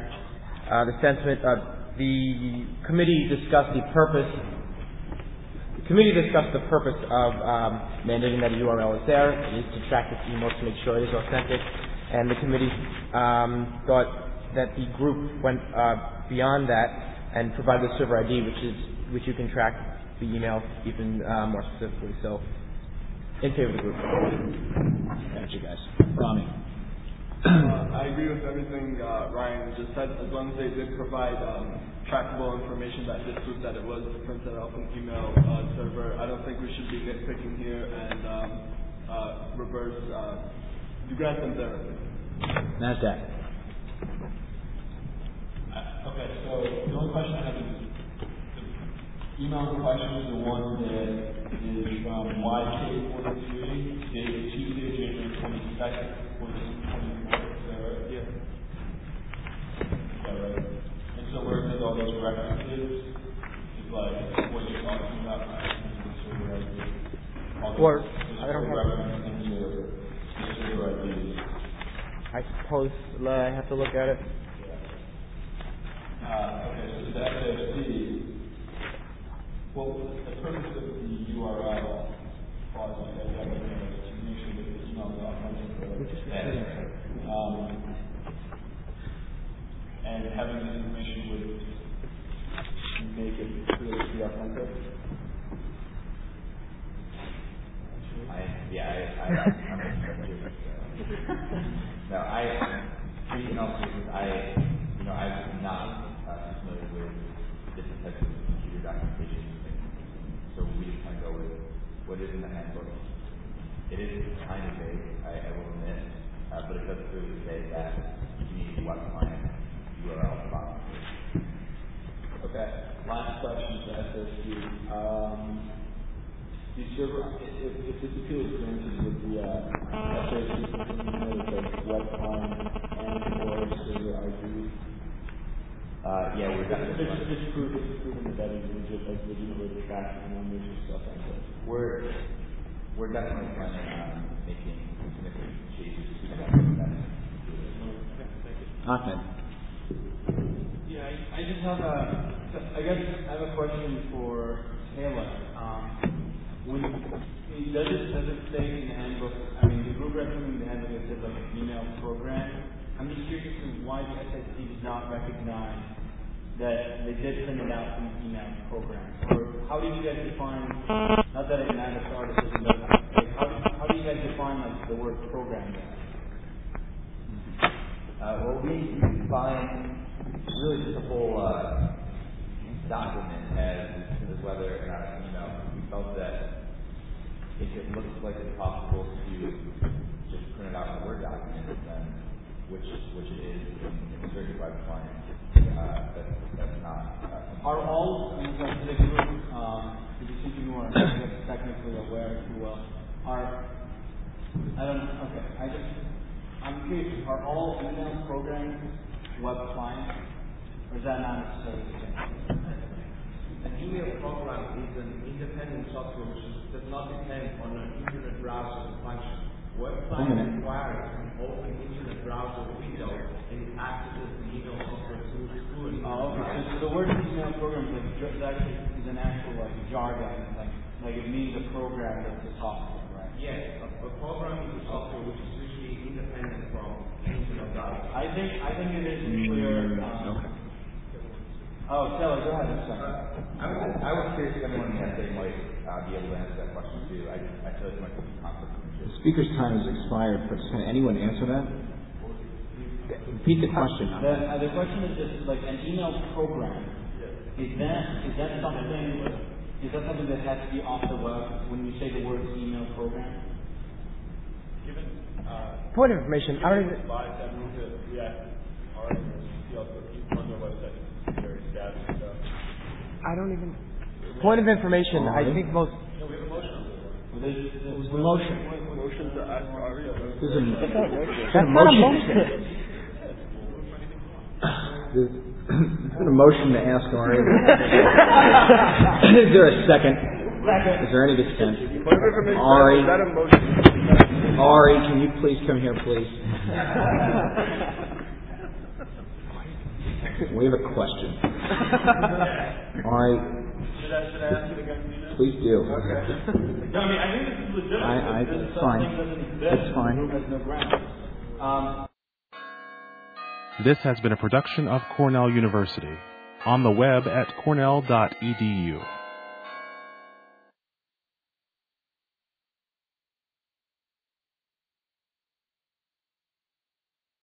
The committee discussed the purpose. The committee discussed the purpose of mandating that a URL is there. It is to track its emails to make sure it is authentic. And the committee thought that the group went beyond that and provided the server ID, which you can track the email even more specifically. So, in favor of the group. Gotcha, guys. Rami. I agree with everything Ryan just said. As long as they did provide trackable information that did prove that it was printed off an email server, I don't think we should be nitpicking here and reverse. You grant them their. NASDAQ. Okay, so the only question I have is the email in question is the one that is from YK43, dated Tuesday, January 22nd, 2024. Is that right? Yeah. Is that right? And so where it says all those references is like what you're talking about. Or I don't have. References into the server IDs. I suppose I have to look at it. Okay, so the SAFC, well, the purpose of the URL clause is that to make sure that the email is authentic. And having this information would make it really be authentic. I'm expecting no, I'm not familiar with different types of computer documentation, so we just kind of go with what is in the handbook. It is kind of vague, I will admit, but it does clearly say that you need web client URL box. Okay, last question to SAFC. The server, if this appeal is granted, would the SAFC note the web client and/or server ID? Yeah, we're definitely. It's proven that it's legitimately tracked and numbers and stuff like that. We're definitely planning on making significant changes to that. Ahmed. Yeah, I just have I have a question for Taylor. Does it say in the handbook? I mean, the group recommending the handbook, it says like an email program. I'm just curious as to why the SAC does not recognize that they did print it out from the email program. Or how do you guys define? Not that it matters to artists, but like, how do you guys define like the word program there? Well, we define really just the whole document as whether or not, we felt that if it looks like it's possible to just print it out in a Word document, then which it is in certain web clients, that's not. Are all like the group, the people who are technically aware, if you will, I'm curious, are all email programs web clients, or is that not necessarily the same? An email program is an independent software which does not depend on an internet browser function. Web client requires an open internet browser window and it accesses the email software through an So the word email program is an actual jargon, like it means a program that's a software, right? Yes, a program is a software which is usually independent from internet browser. I think it is clear. Taylor, go ahead. I was curious if anyone in the might be able to answer that question too. I feel like it might be a conflict of interest. The speaker's time has expired, but can anyone answer that? Repeat the question. The question is just like an email program. Is that something that has to be off the web when you say the word email program? Point of information, I don't even... I don't even... Point of information, I think most... No, we have a motion. What was the motion? Motion to ask Ari. That's not a motion. There's been a motion to ask Ari. Is there a second? Is there any dissent? Ari, can you please come here, please? We have a question. Ari, should I ask it again? please do. Okay. No, I mean, I think this is legitimate. It's fine. It's fine. This has been a production of Cornell University. On the web at cornell.edu.